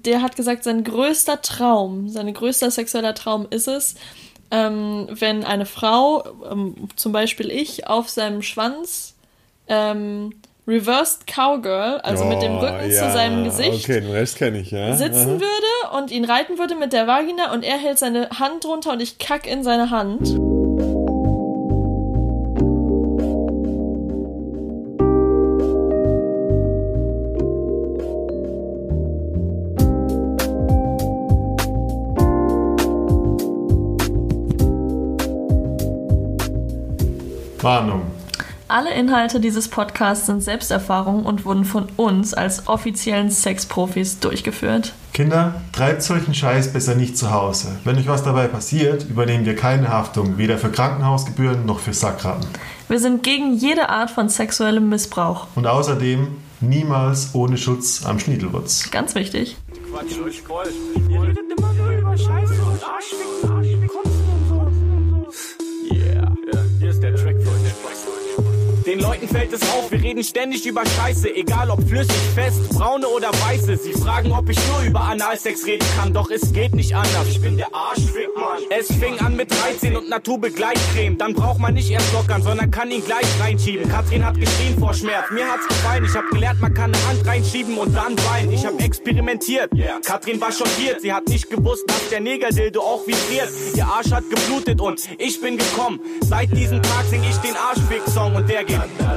der hat gesagt, sein größter sexueller Traum ist es, wenn eine Frau, zum Beispiel ich, auf seinem Schwanz Reversed Cowgirl, also mit dem Rücken zu seinem Gesicht, okay, den Rest kenne ich, ja. sitzen würde und ihn reiten würde mit der Vagina und er hält seine Hand drunter und ich kack in seine Hand. Warnung. Alle Inhalte dieses Podcasts sind Selbsterfahrungen und wurden von uns als offiziellen Sexprofis durchgeführt. Kinder, treibt solchen Scheiß besser nicht zu Hause. Wenn euch was dabei passiert, übernehmen wir keine Haftung, weder für Krankenhausgebühren noch für Sackratten. Wir sind gegen jede Art von sexuellem Missbrauch. Und außerdem niemals ohne Schutz am Schniedelwurz. Ganz wichtig. Quatsch, ruhig voll. Ihr redet immer nur über Scheiße und Arschficken, Kotzen und so. Yeah, hier ist der Track für euch. Den Leuten fällt es auf, wir reden ständig über Scheiße, egal ob flüssig, fest, braune oder weiße. Sie fragen, ob ich nur über Analsex reden kann, doch es geht nicht anders. Ich bin der Arschfick, Mann. Es fing an mit 13 und Naturbegleitcreme. Dann braucht man nicht erst lockern, sondern kann ihn gleich reinschieben. Katrin hat geschrien vor Schmerz, mir hat's gefallen. Ich hab gelernt, man kann eine Hand reinschieben und dann weinen. Ich hab experimentiert, Katrin war schockiert. Sie hat nicht gewusst, dass der Negerdildo auch vibriert. Ihr Arsch hat geblutet und ich bin gekommen. Seit diesem Tag sing ich den Arschfick-Song und der geht.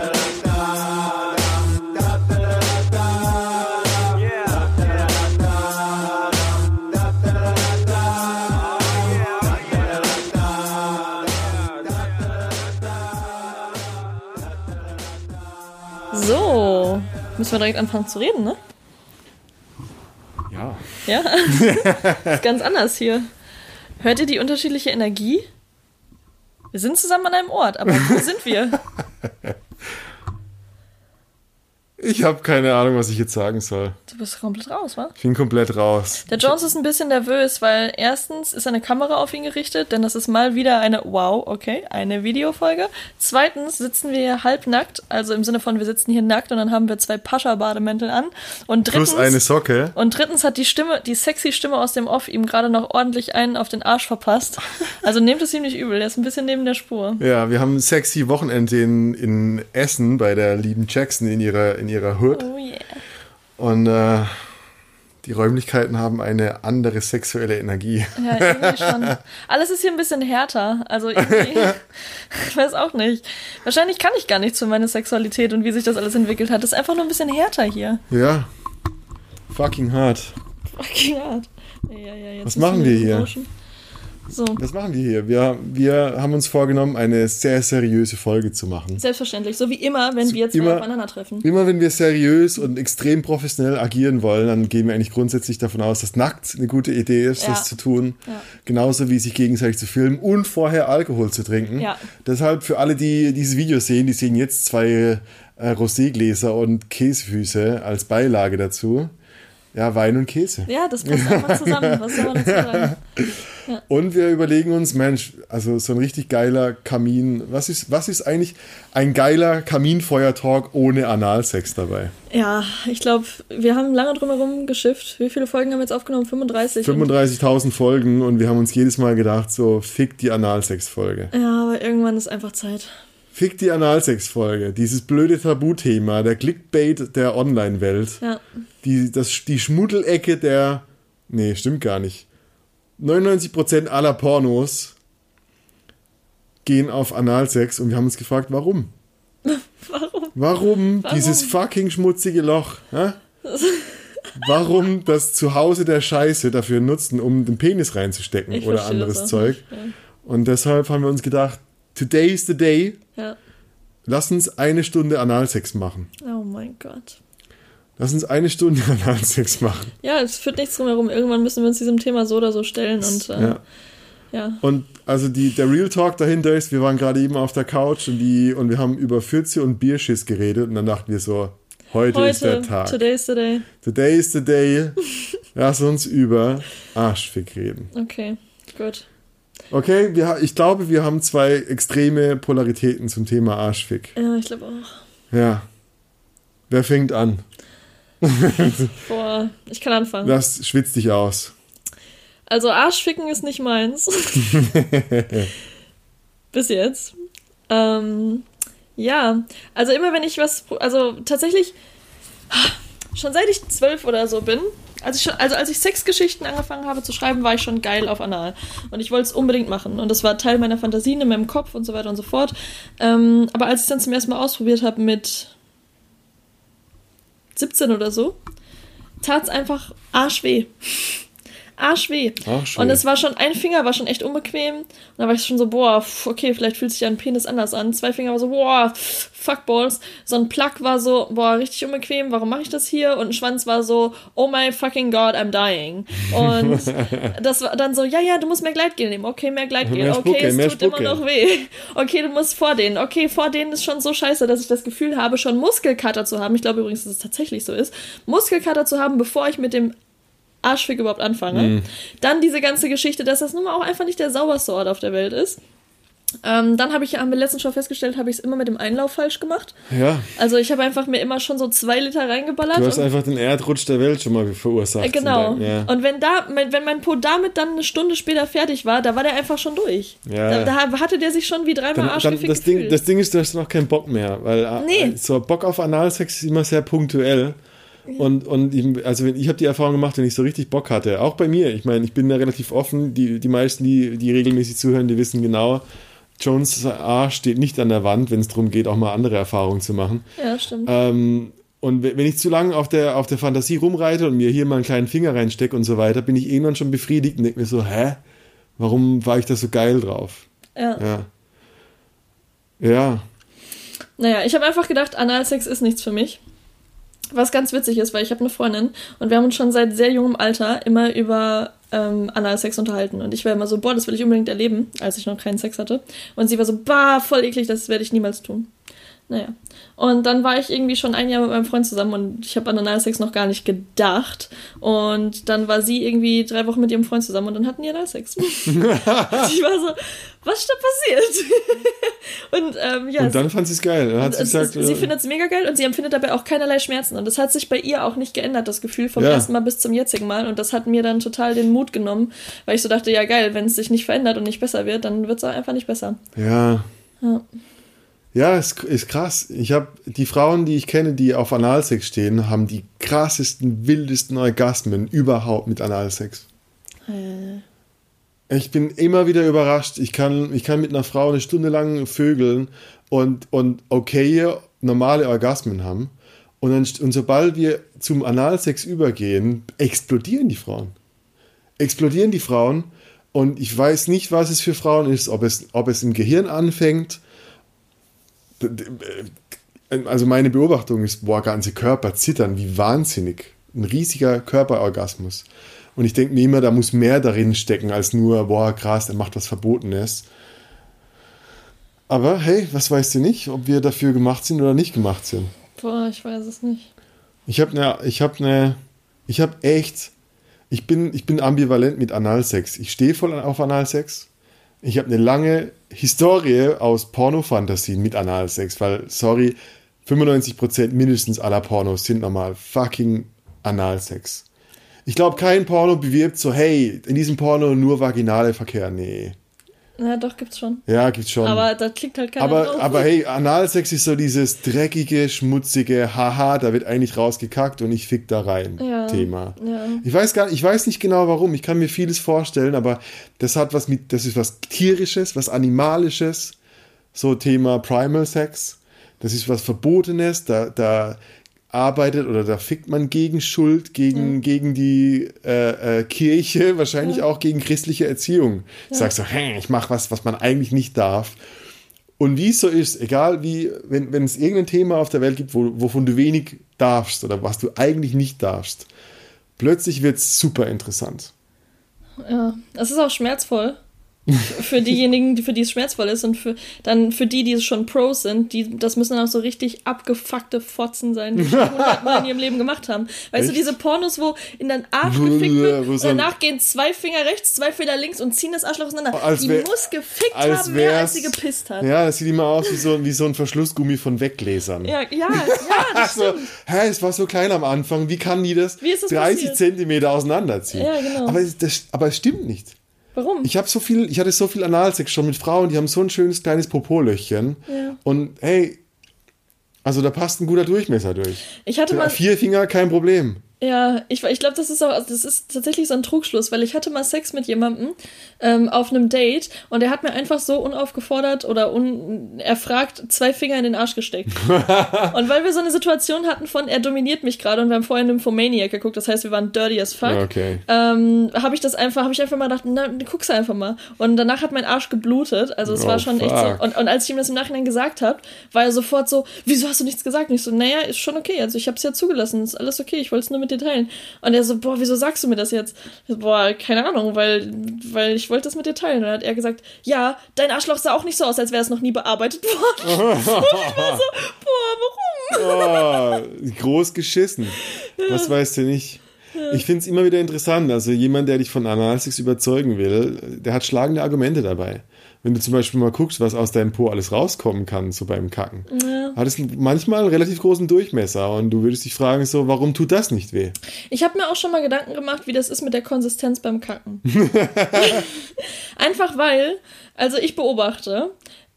So, müssen wir direkt anfangen zu reden, ne? Ja. Ja? Ist ganz anders hier. Hört ihr die unterschiedliche Energie? Wir sind zusammen an einem Ort, aber wo sind wir? Ich habe keine Ahnung, was ich jetzt sagen soll. Du bist komplett raus, wa? Ich bin komplett raus. Der Jones ist ein bisschen nervös, weil erstens ist eine Kamera auf ihn gerichtet, denn das ist mal wieder eine Videofolge. Zweitens sitzen wir hier halbnackt, also im Sinne von, wir sitzen hier nackt und dann haben wir 2 Pascha-Bademäntel an. Und drittens, plus eine Socke. Und drittens hat die sexy Stimme aus dem Off ihm gerade noch ordentlich einen auf den Arsch verpasst. Also nehmt es ihm nicht übel, er ist ein bisschen neben der Spur. Ja, wir haben ein sexy Wochenende in Essen bei der lieben Jackson in ihrer Hood. Oh yeah. Und die Räumlichkeiten haben eine andere sexuelle Energie. Ja, irgendwie schon. Alles ist hier ein bisschen härter. Also irgendwie, ich weiß auch nicht. Wahrscheinlich kann ich gar nichts für meine Sexualität und wie sich das alles entwickelt hat. Das ist einfach nur ein bisschen härter hier. Ja. Fucking hart. Fucking hart. Ja, jetzt was machen wir hier? So. Was machen wir hier? Wir haben uns vorgenommen, eine sehr seriöse Folge zu machen. Selbstverständlich. So wie immer, wenn wir zwei aufeinandertreffen. Immer wenn wir seriös und extrem professionell agieren wollen, dann gehen wir eigentlich grundsätzlich davon aus, dass nackt eine gute Idee ist, das zu tun. Ja. Genauso wie sich gegenseitig zu filmen und vorher Alkohol zu trinken. Ja. Deshalb für alle, die dieses Video sehen, die sehen jetzt 2 Roségläser und Käsefüße als Beilage dazu. Ja, Wein und Käse. Ja, das passt einfach zusammen. Was soll man dazu sagen? Ja. Und wir überlegen uns, Mensch, also so ein richtig geiler Kamin, was ist eigentlich ein geiler Kaminfeuer-Talk ohne Analsex dabei? Ja, ich glaube, wir haben lange drum herum geschifft. Wie viele Folgen haben wir jetzt aufgenommen? 35? 35.000 Folgen und wir haben uns jedes Mal gedacht, so, fick die Analsex-Folge. Ja, aber irgendwann ist einfach Zeit. Fick die Analsex-Folge, dieses blöde Tabuthema, der Clickbait der Online-Welt, ja. Die Schmuddelecke der, nee, stimmt gar nicht, 99% aller Pornos gehen auf Analsex und wir haben uns gefragt, warum? Warum dieses fucking schmutzige Loch? Hä? Warum das Zuhause der Scheiße dafür nutzen, um den Penis reinzustecken oder anderes Zeug? Ja. Und deshalb haben wir uns gedacht, today is the day. Ja. Lass uns 1 Stunde Analsex machen. Oh mein Gott. Lass uns 1 Stunde Analsex machen. Ja, es führt nichts drum herum. Irgendwann müssen wir uns diesem Thema so oder so stellen. Und, ja. Und also der Real Talk dahinter ist, wir waren gerade eben auf der Couch und wir haben über Fürze und Bierschiss geredet und dann dachten wir so, heute ist der Tag. Today is the day. Today is the day. Lass uns über Arschfick reden. Okay, gut. Okay, ich glaube, wir haben 2 extreme Polaritäten zum Thema Arschfick. Ja, ich glaube auch. Ja. Wer fängt an? Boah, ich kann anfangen. Das schwitzt dich aus. Also Arschficken ist nicht meins. Bis jetzt. Ja, also immer wenn ich also tatsächlich, schon seit ich 12 oder so bin, als ich Sexgeschichten angefangen habe zu schreiben, war ich schon geil auf Anal. Und ich wollte es unbedingt machen. Und das war Teil meiner Fantasien in meinem Kopf und so weiter und so fort. Aber als ich es dann zum ersten Mal ausprobiert habe mit 17 oder so, tat es einfach arschweh. Arschweh. Und es war schon, ein Finger war schon echt unbequem. Und da war ich schon so, boah, okay, vielleicht fühlt sich ja ein Penis anders an. 2 Finger war so, boah, fuckballs. So ein Plug war so, boah, richtig unbequem, warum mache ich das hier? Und ein Schwanz war so, oh my fucking God, I'm dying. Und das war dann so, ja, du musst mehr Gleitgel nehmen. Okay, mehr Gleitgel. Okay, es tut immer noch weh. Okay, du musst vordehnen. Okay, vordehnen ist schon so scheiße, dass ich das Gefühl habe, schon Muskelkater zu haben. Ich glaube übrigens, dass es tatsächlich so ist. Muskelkater zu haben, bevor ich mit dem Arschfick überhaupt anfange. Dann diese ganze Geschichte, dass das nun mal auch einfach nicht der sauberste Ort auf der Welt ist. Dann haben wir letztens schon festgestellt, habe ich es immer mit dem Einlauf falsch gemacht. Ja. Also ich habe einfach mir immer schon so 2 Liter reingeballert. Du hast einfach den Erdrutsch der Welt schon mal verursacht. Genau. Und wenn mein Po damit dann eine Stunde später fertig war, da war der einfach schon durch. Ja. Da hatte der sich schon wie 3-mal Arschgefickt gefühlt. Das Ding ist, du hast noch keinen Bock mehr, weil so Bock auf Analsex ist immer sehr punktuell. Und ich habe die Erfahrung gemacht, wenn ich so richtig Bock hatte, auch bei mir, ich meine, ich bin da relativ offen, die meisten, die regelmäßig zuhören, die wissen genau, Jones Arsch steht nicht an der Wand, wenn es darum geht, auch mal andere Erfahrungen zu machen. Ja, stimmt. Und wenn ich zu lange auf der Fantasie rumreite und mir hier mal einen kleinen Finger reinstecke und so weiter, bin ich irgendwann schon befriedigt und denke mir so, warum war ich da so geil drauf? Ja. Naja, ich habe einfach gedacht, Analsex ist nichts für mich. Was ganz witzig ist, weil ich habe eine Freundin und wir haben uns schon seit sehr jungem Alter immer über Analsex unterhalten. Und ich war immer so, boah, das will ich unbedingt erleben, als ich noch keinen Sex hatte. Und sie war so, bah, voll eklig, das werde ich niemals tun. Naja. Und dann war ich irgendwie schon 1 Jahr mit meinem Freund zusammen und ich habe an Analsex noch gar nicht gedacht. Und dann war sie irgendwie 3 Wochen mit ihrem Freund zusammen und dann hatten die Analsex. Und ich war so, was ist da passiert? Und dann fand sie es geil. Dann hat sie gesagt, sie findet es mega geil und sie empfindet dabei auch keinerlei Schmerzen. Und das hat sich bei ihr auch nicht geändert, das Gefühl vom ersten Mal bis zum jetzigen Mal. Und das hat mir dann total den Mut genommen, weil ich so dachte, ja geil, wenn es sich nicht verändert und nicht besser wird, dann wird es auch einfach nicht besser. Ja, ist krass. Ich habe die Frauen, die ich kenne, die auf Analsex stehen, haben die krassesten, wildesten Orgasmen überhaupt mit Analsex. Ich bin immer wieder überrascht. Ich kann mit einer Frau 1 Stunde lang vögeln und normale Orgasmen haben. Und sobald wir zum Analsex übergehen, explodieren die Frauen. Und ich weiß nicht, was es für Frauen ist, ob es im Gehirn anfängt. Also meine Beobachtung ist, ganze Körper zittern, wie wahnsinnig. Ein riesiger Körperorgasmus. Und ich denke mir immer, da muss mehr darin stecken, als nur, krass, er macht was Verbotenes. Aber hey, was weißt du nicht, ob wir dafür gemacht sind oder nicht gemacht sind? Boah, ich weiß es nicht. Ich bin ambivalent mit Analsex. Ich stehe voll auf Analsex. Ich habe eine lange Historie aus Pornofantasien mit Analsex, weil, 95% mindestens aller Pornos sind normal fucking Analsex. Ich glaube, kein Porno bewirbt so, hey, in diesem Porno nur vaginale Verkehr. Nee. Ja, doch, gibt's schon. Ja, gibt's schon. Aber da klickt halt keiner drauf. Aber hey, Analsex ist so dieses dreckige, schmutzige, haha, da wird eigentlich rausgekackt und ich fick da rein Thema. Ja. Ich weiß nicht genau warum, ich kann mir vieles vorstellen, aber das ist was Tierisches, was Animalisches, so Thema Primal Sex, das ist was Verbotenes, da arbeitet oder da fickt man gegen Schuld, gegen die Kirche, wahrscheinlich auch gegen christliche Erziehung. Ja. Sagst so, ich mache was man eigentlich nicht darf. Und wie es so ist, egal wie, wenn es irgendein Thema auf der Welt gibt, wovon du wenig darfst oder was du eigentlich nicht darfst, plötzlich wird es super interessant. Ja, es ist auch schmerzvoll. Für diejenigen, für die es schmerzvoll ist und für die es schon Pros sind, das müssen dann auch so richtig abgefuckte Fotzen sein, die schon 100-mal in ihrem Leben gemacht haben. Weißt du, diese Pornos, wo in den Arsch gefickt wird und danach gehen 2 Finger rechts, 2 Finger links und ziehen das Arschloch auseinander. Die muss gefickt haben, mehr als sie gepisst hat. Ja, das sieht immer aus wie so ein Verschlussgummi von Weggläsern. Ja, das stimmt. Es war so klein am Anfang, wie kann die das 30 passiert? Zentimeter auseinanderziehen? Ja, genau. Aber es stimmt nicht. Warum? Ich hatte so viel Analsex schon mit Frauen, die haben so ein schönes kleines Popolöchchen. Ja. Und hey, also da passt ein guter Durchmesser durch. Ich hatte mal 4 Finger, kein Problem. Ja, ich glaube, das ist tatsächlich so ein Trugschluss, weil ich hatte mal Sex mit jemandem auf einem Date und der hat mir einfach so unaufgefordert oder unerfragt 2 Finger in den Arsch gesteckt. Und weil wir so eine Situation hatten von, er dominiert mich gerade und wir haben vorher Nymphomaniac geguckt, das heißt, wir waren dirty as fuck, okay. habe ich einfach mal gedacht, na, guck's einfach mal. Und danach hat mein Arsch geblutet, also es war schon echt so. Und als ich ihm das im Nachhinein gesagt habe, war er sofort so, wieso hast du nichts gesagt? Und ich so, naja, ist schon okay, also ich hab's ja zugelassen, ist alles okay, ich wollte es nur mit dir teilen. Und er so, boah, wieso sagst du mir das jetzt? Boah, keine Ahnung, weil ich wollte das mit dir teilen. Und dann hat er gesagt, ja, dein Arschloch sah auch nicht so aus, als wäre es noch nie bearbeitet worden. Und ich war so, boah, warum? Groß geschissen. Ja. Was weißt du nicht? Ja. Ich finde es immer wieder interessant, also jemand, der dich von Analsex überzeugen will, der hat schlagende Argumente dabei. Wenn du zum Beispiel mal guckst, was aus deinem Po alles rauskommen kann, so beim Kacken, hat es manchmal einen relativ großen Durchmesser und du würdest dich fragen, so, warum tut das nicht weh? Ich habe mir auch schon mal Gedanken gemacht, wie das ist mit der Konsistenz beim Kacken. Einfach weil, also ich beobachte,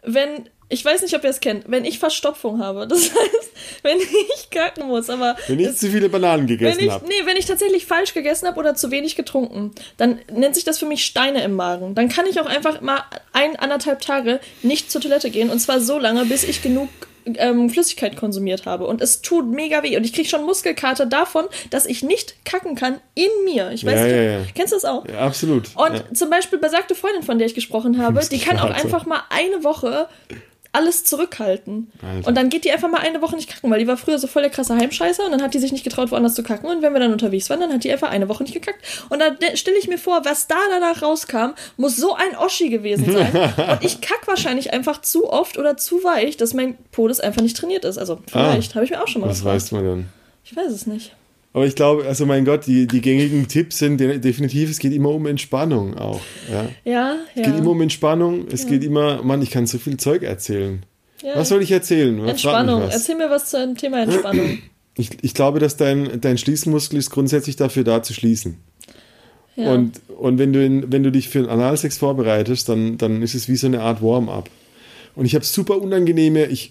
ich weiß nicht, ob ihr es kennt, wenn ich Verstopfung habe, das heißt, wenn ich kacken muss, aber... Wenn ich zu viele Bananen gegessen habe. Nee, wenn ich tatsächlich falsch gegessen habe oder zu wenig getrunken, dann nennt sich das für mich Steine im Magen. Dann kann ich auch einfach mal 1,5 Tage nicht zur Toilette gehen und zwar so lange, bis ich genug Flüssigkeit konsumiert habe. Und es tut mega weh. Und ich kriege schon Muskelkater davon, dass ich nicht kacken kann in mir. Ich weiß nicht, kennst du das auch? Ja, absolut. Und zum Beispiel besagte Freundin, von der ich gesprochen habe, die kann auch einfach mal eine Woche alles zurückhalten. Alter. Und dann geht die einfach mal eine Woche nicht kacken, weil die war früher so voll der krasse Heimscheißer und dann hat die sich nicht getraut, woanders zu kacken und wenn wir dann unterwegs waren, dann hat die einfach eine Woche nicht gekackt. Und dann stelle ich mir vor, was da danach rauskam, muss so ein Oschi gewesen sein. Und ich kack wahrscheinlich einfach zu oft oder zu weich, dass mein Po das einfach nicht trainiert ist. Also vielleicht, habe ich mir auch schon mal gefragt. Was weiß man dann? Ich weiß es nicht. Aber ich glaube, also mein Gott, die gängigen Tipps sind definitiv, es geht immer um Entspannung auch. Ja. Es geht immer um Entspannung, es geht immer, Mann, ich kann so viel Zeug erzählen. Ja. Was soll ich erzählen? Entspannung, erzähl mir was zum Thema Entspannung. Ich glaube, dass dein Schließmuskel ist grundsätzlich dafür da zu schließen. Ja. Und wenn du dich für einen Analsex vorbereitest, dann ist es wie so eine Art Warm-up. Und ich habe super unangenehme, ich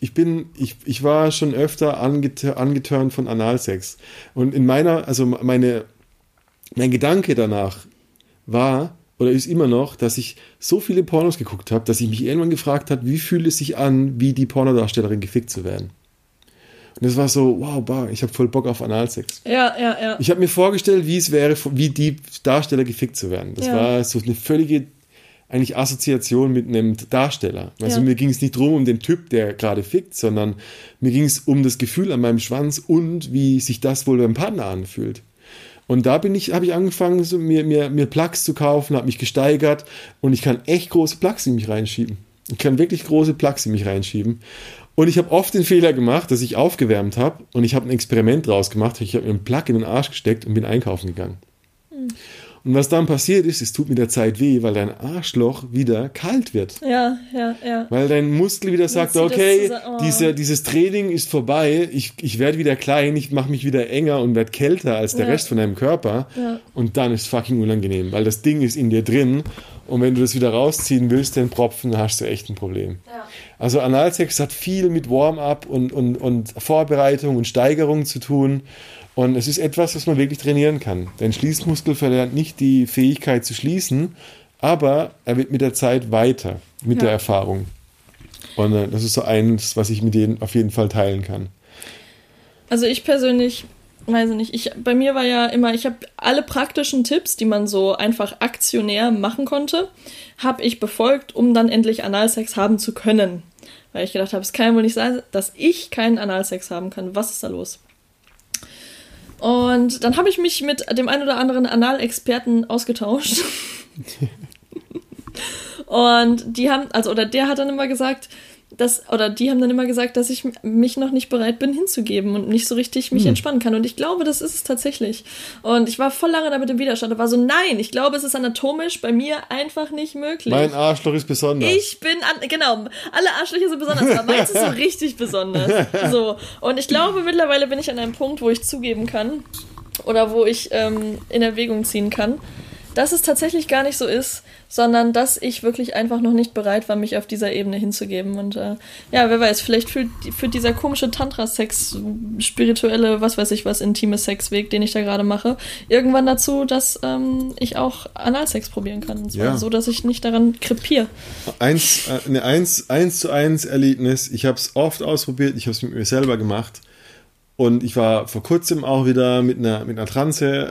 war schon öfter angeturnt von Analsex. Und mein Gedanke danach war, oder ist immer noch, dass ich so viele Pornos geguckt habe, dass ich mich irgendwann gefragt habe, wie fühlt es sich an, wie die Pornodarstellerin gefickt zu werden. Und das war so, wow, ich habe voll Bock auf Analsex. Ja. Ich habe mir vorgestellt, wie es wäre, wie die Darsteller gefickt zu werden. Das war so eine völlige eigentlich Assoziation mit einem Darsteller. Also mir ging es nicht drum um den Typ, der gerade fickt, sondern mir ging es um das Gefühl an meinem Schwanz und wie sich das wohl beim Partner anfühlt. Und da habe ich angefangen, so mir Plugs zu kaufen, habe mich gesteigert und ich kann echt große Plugs in mich reinschieben. Ich kann wirklich große Plugs in mich reinschieben. Und ich habe oft den Fehler gemacht, dass ich aufgewärmt habe und ich habe ein Experiment draus gemacht. Ich habe mir einen Plug in den Arsch gesteckt und bin einkaufen gegangen. Und was dann passiert ist, es tut mit der Zeit weh, weil dein Arschloch wieder kalt wird. Ja. Weil dein Muskel wieder sagt, okay, dieses Training ist vorbei, ich werde wieder klein, ich mache mich wieder enger und werde kälter als der Rest von deinem Körper. Ja. Und dann ist es fucking unangenehm, weil das Ding ist in dir drin und wenn du das wieder rausziehen willst, den Propfen, dann hast du echt ein Problem. Ja. Also Analsex hat viel mit Warm-up und Vorbereitung und Steigerung zu tun. Und es ist etwas, was man wirklich trainieren kann. Dein Schließmuskel verlernt nicht die Fähigkeit zu schließen, aber er wird mit der Zeit weiter, mit der Erfahrung. Und das ist so eins, was ich mit denen auf jeden Fall teilen kann. Also ich persönlich, weiß ich nicht, bei mir war ja immer, ich habe alle praktischen Tipps, die man so einfach aktionär machen konnte, habe ich befolgt, um dann endlich Analsex haben zu können. Weil ich gedacht habe, es kann ja wohl nicht sein, dass ich keinen Analsex haben kann. Was ist da los? Und dann habe ich mich mit dem einen oder anderen Analexperten ausgetauscht. Und die haben, der hat dann immer gesagt, die haben dann immer gesagt, dass ich mich noch nicht bereit bin hinzugeben und nicht so richtig mich entspannen kann. Und ich glaube, das ist es tatsächlich. Und ich war voll lange damit im Widerstand und war so, nein, ich glaube, es ist anatomisch bei mir einfach nicht möglich. Mein Arschloch ist besonders. Genau, alle Arschlöcher sind besonders, aber meins ist so richtig besonders. So. Und ich glaube, mittlerweile bin ich an einem Punkt, wo ich zugeben kann oder wo ich in Erwägung ziehen kann, dass es tatsächlich gar nicht so ist, sondern dass ich wirklich einfach noch nicht bereit war, mich auf dieser Ebene hinzugeben. Und wer weiß, vielleicht führt dieser komische Tantra-Sex, spirituelle, was weiß ich was, intime Sexweg, den ich da gerade mache, irgendwann dazu, dass ich auch Analsex probieren kann. Und zwar so, dass ich nicht daran krepiere. Ein 1:1 Erlebnis. Ich habe es oft ausprobiert, ich habe es mit mir selber gemacht. Und ich war vor kurzem auch wieder mit einer Transe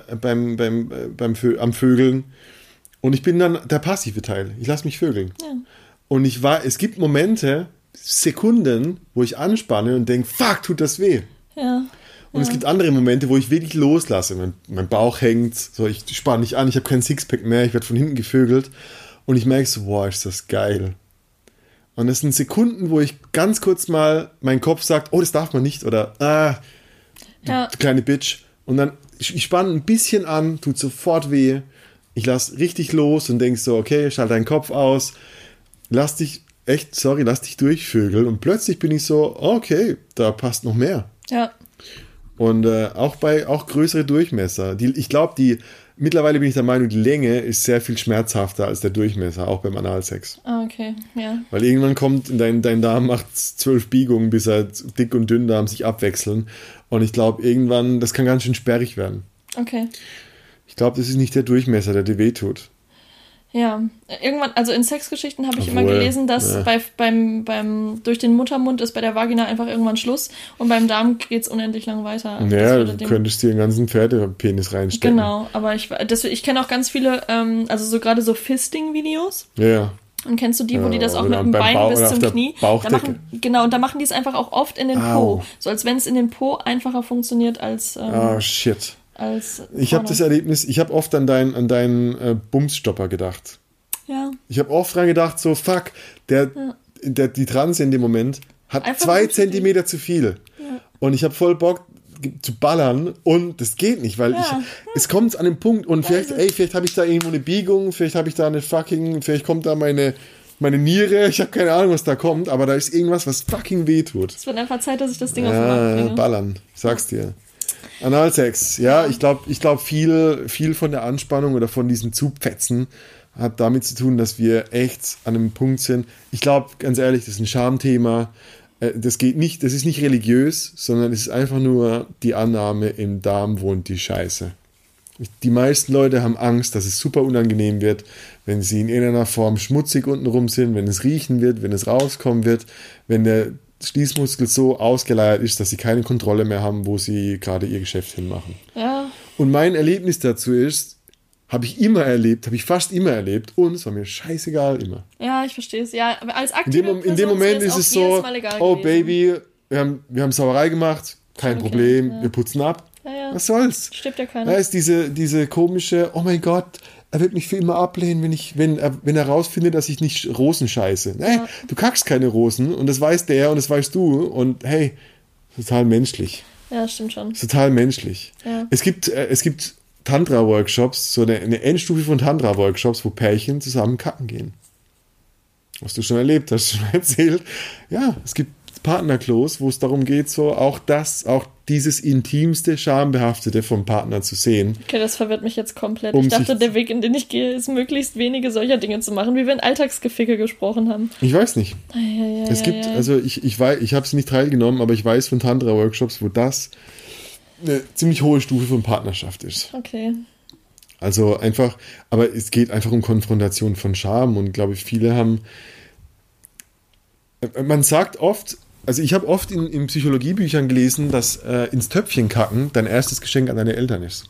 am Vögeln. Und ich bin dann der passive Teil. Ich lasse mich vögeln. Ja. Und es gibt Momente, Sekunden, wo ich anspanne und denke, fuck, tut das weh. Ja. Und es gibt andere Momente, wo ich wirklich loslasse. Mein Bauch hängt, so, ich spanne nicht an, ich habe keinen Sixpack mehr, ich werde von hinten gevögelt. Und ich merke so, boah, ist das geil. Und das sind Sekunden, wo ich ganz kurz mal, mein Kopf sagt, oh, das darf man nicht. Oder, du kleine Bitch. Und dann, ich spanne ein bisschen an, tut sofort weh. Ich lasse richtig los und denke so, okay, schalte deinen Kopf aus. Lass dich durchvögeln. Und plötzlich bin ich so, okay, da passt noch mehr. Ja. Und auch größere Durchmesser. Ich glaube, mittlerweile bin ich der Meinung, die Länge ist sehr viel schmerzhafter als der Durchmesser, auch beim Analsex. Ah, okay, ja. Weil irgendwann kommt, dein Darm macht 12 Biegungen, bis dick und Dünndarm sich abwechseln. Und ich glaube, irgendwann, das kann ganz schön sperrig werden. Okay. Ich glaube, das ist nicht der Durchmesser, der dir wehtut. Ja, irgendwann, also in Sexgeschichten habe ich immer gelesen, dass beim durch den Muttermund ist bei der Vagina einfach irgendwann Schluss und beim Darm geht es unendlich lang weiter. Also du könntest dir einen ganzen Pferdepenis reinstecken. Genau, aber ich kenne auch ganz viele, also so gerade so Fisting-Videos. Ja. Und kennst du die, wo die das auch mit dem Bein bis zum Knie? Und da machen die es einfach auch oft in den Po. So als wenn es in den Po einfacher funktioniert als shit. Ich habe das Erlebnis, ich habe oft an deinen Bumsstopper gedacht. Ja. Ich habe oft dran gedacht, so fuck, die Transe in dem Moment hat einfach 2 Zentimeter zu viel. Ja. Und ich habe voll Bock zu ballern und das geht nicht, weil es kommt an den Punkt und vielleicht habe ich da irgendwo eine Biegung, vielleicht habe ich da vielleicht kommt da meine Niere, ich habe keine Ahnung, was da kommt, aber da ist irgendwas, was fucking wehtut. Es wird einfach Zeit, dass ich das Ding auf den Markt bringe. Ballern, ich sag's dir. Analsex, ich glaube viel von der Anspannung oder von diesen Zupfetzen hat damit zu tun, dass wir echt an einem Punkt sind. Ich glaube, ganz ehrlich, das ist ein Schamthema. Das ist nicht religiös, sondern es ist einfach nur die Annahme, im Darm wohnt die Scheiße. Die meisten Leute haben Angst, dass es super unangenehm wird, wenn sie in irgendeiner Form schmutzig untenrum sind, wenn es riechen wird, wenn es rauskommen wird, wenn der Schließmuskel so ausgeleiert ist, dass sie keine Kontrolle mehr haben, wo sie gerade ihr Geschäft hinmachen. Ja. Und mein Erlebnis dazu ist, habe ich fast immer erlebt und es war mir scheißegal immer. Ja, ich verstehe es. Ja, aber als aktive Person in dem Moment ist es so, oh Baby, wir haben Sauerei gemacht, kein Problem, wir putzen ab. Ja. Was soll's? Stimmt ja keiner. Da ist diese komische, oh mein Gott, er wird mich für immer ablehnen, wenn er rausfindet, dass ich nicht Rosen scheiße. Nee, du kackst keine Rosen und das weiß der und das weißt du und hey, total menschlich. Ja, stimmt schon. Total menschlich. Ja. Es gibt Tantra-Workshops, so eine Endstufe von Tantra-Workshops, wo Pärchen zusammen kacken gehen. Was du schon erlebt hast, schon erzählt. Ja, es gibt Partnerklos, wo es darum geht, so auch dieses intimste, schambehaftete vom Partner zu sehen. Okay, das verwirrt mich jetzt komplett. Ich dachte, der Weg, in den ich gehe, ist möglichst wenige solcher Dinge zu machen, wie wir in Alltagsgeficke gesprochen haben. Ich weiß nicht. Es gibt, also ich habe es nicht teilgenommen, aber ich weiß von Tantra-Workshops, wo das eine ziemlich hohe Stufe von Partnerschaft ist. Okay. Also einfach, aber es geht einfach um Konfrontation von Scham und glaube ich, viele haben, man sagt oft, also ich habe oft in Psychologiebüchern gelesen, dass ins Töpfchen kacken dein erstes Geschenk an deine Eltern ist.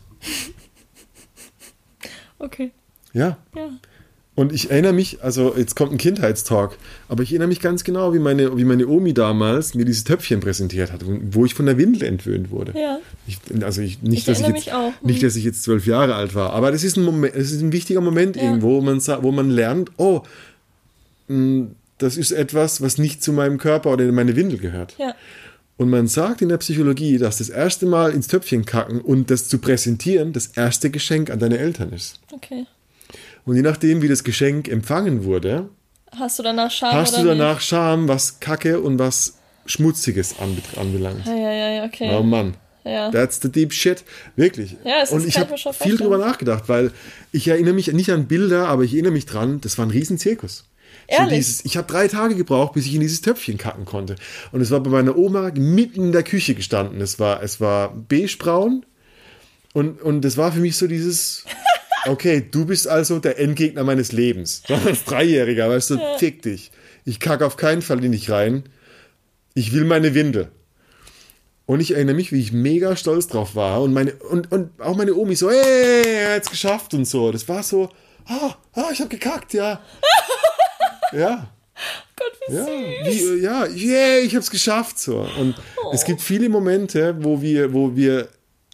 Okay. Ja. Und ich erinnere mich, also jetzt kommt ein Kindheitstalk, aber ich erinnere mich ganz genau, wie meine Omi damals mir dieses Töpfchen präsentiert hat, wo ich von der Windel entwöhnt wurde. Ja. Nicht, dass ich jetzt 12 Jahre alt war, aber das ist ein Moment, es ist ein wichtiger Moment irgendwo, wo man lernt, oh, das ist etwas, was nicht zu meinem Körper oder in meine Windel gehört. Ja. Und man sagt in der Psychologie, dass das erste Mal ins Töpfchen kacken und das zu präsentieren das erste Geschenk an deine Eltern ist. Okay. Und je nachdem, wie das Geschenk empfangen wurde, hast du danach Scham, was Kacke und was Schmutziges anbelangt. Ja, okay. Oh Mann. Ja. That's the deep shit. Wirklich. Ja, und ich habe viel drüber nachgedacht, weil ich erinnere mich nicht an Bilder, aber ich erinnere mich dran, das war ein Riesenzirkus. Ehrlich? So ich habe 3 Tage gebraucht, bis ich in dieses Töpfchen kacken konnte. Und es war bei meiner Oma mitten in der Küche gestanden. Es war beigebraun und das war für mich so dieses, okay, du bist also der Endgegner meines Lebens. Als 3-Jähriger, weißt du, fick dich. Ich kacke auf keinen Fall in dich rein. Ich will meine Windel. Und ich erinnere mich, wie ich mega stolz drauf war. Und auch meine Omi so, hey, er hat's geschafft und so. Das war so, ich habe gekackt, ja. Ja. Gott, wie süß. Ich hab's geschafft, so. Und es gibt viele Momente, wo wir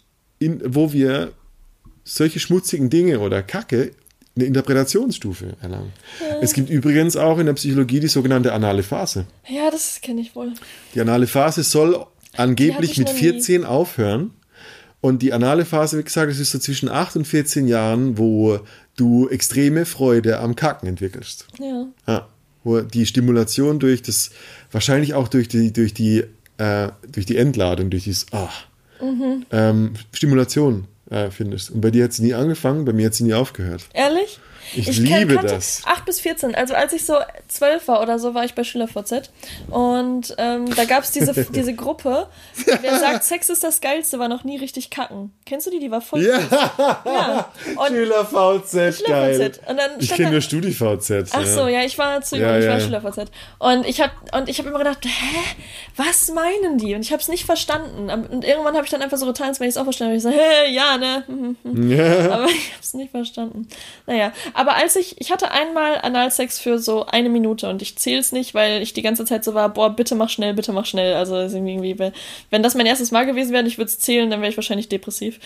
solche schmutzigen Dinge oder Kacke eine Interpretationsstufe erlangen. Ja. Es gibt übrigens auch in der Psychologie die sogenannte anale Phase. Ja, das kenne ich wohl. Die anale Phase soll angeblich mit 14 aufhören. Und die anale Phase, wie gesagt, das ist so zwischen 8 und 14 Jahren, wo du extreme Freude am Kacken entwickelst. Ja. Wo die Stimulation wahrscheinlich auch durch die Entladung, durch dieses Stimulation findest. Und bei dir hat sie nie angefangen, bei mir hat sie nie aufgehört. Ehrlich? Ich liebe das. 8 bis 14, also als ich so 12 war oder so, war ich bei SchülerVZ und da gab es diese Gruppe, wer sagt, Sex ist das Geilste, war noch nie richtig kacken. Kennst du die? Die war voll ja. Ja. SchülerVZ, geil. Und dann ich kenne nur StudiVZ. Ach so, ja, ich war zu jung, ich war SchülerVZ. Und ich hab immer gedacht, was meinen die? Und ich habe es nicht verstanden. Und irgendwann habe ich dann einfach so getan, als wenn ich es auch verstanden habe. Ich so, ja, ne? Ja. Aber ich habe es nicht verstanden. Naja, aber ich hatte einmal Analsex für so 1 Minute und ich zähle es nicht, weil ich die ganze Zeit so war, boah, bitte mach schnell. Also irgendwie, wenn das mein erstes Mal gewesen wäre und ich würde es zählen, dann wäre ich wahrscheinlich depressiv.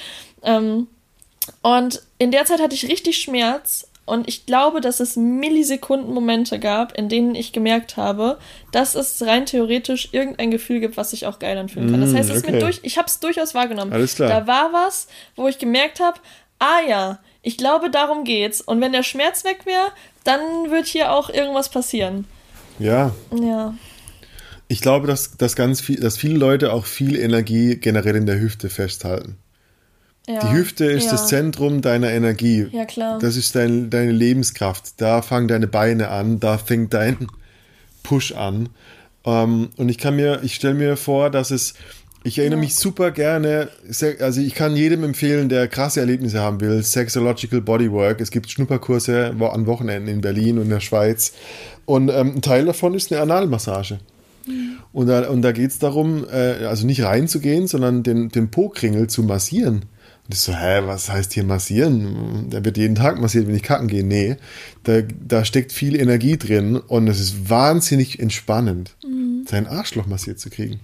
Und in der Zeit hatte ich richtig Schmerz und ich glaube, dass es Millisekunden-Momente gab, in denen ich gemerkt habe, dass es rein theoretisch irgendein Gefühl gibt, was sich auch geil anfühlen kann. Das heißt, ich habe es durchaus wahrgenommen. Alles klar. Da war was, wo ich gemerkt habe, ja, ich glaube, darum geht's. Und wenn der Schmerz weg wäre, dann wird hier auch irgendwas passieren. Ja. Ja. Ich glaube, dass viele Leute auch viel Energie generell in der Hüfte festhalten. Ja. Die Hüfte ist das Zentrum deiner Energie. Ja, klar. Das ist deine Lebenskraft. Da fangen deine Beine an, da fängt dein Push an. Und ich stelle mir vor, dass ich erinnere mich super gerne, also ich kann jedem empfehlen, der krasse Erlebnisse haben will, Sexological Bodywork. Es gibt Schnupperkurse an Wochenenden in Berlin und in der Schweiz. Und ein Teil davon ist eine Analmassage. Mhm. Und da geht es darum, also nicht reinzugehen, sondern den Po-Kringel zu massieren. Und ich so, was heißt hier massieren? Der wird jeden Tag massiert, wenn ich kacken gehe. Nee, da steckt viel Energie drin und es ist wahnsinnig entspannend, seinen Arschloch massiert zu kriegen.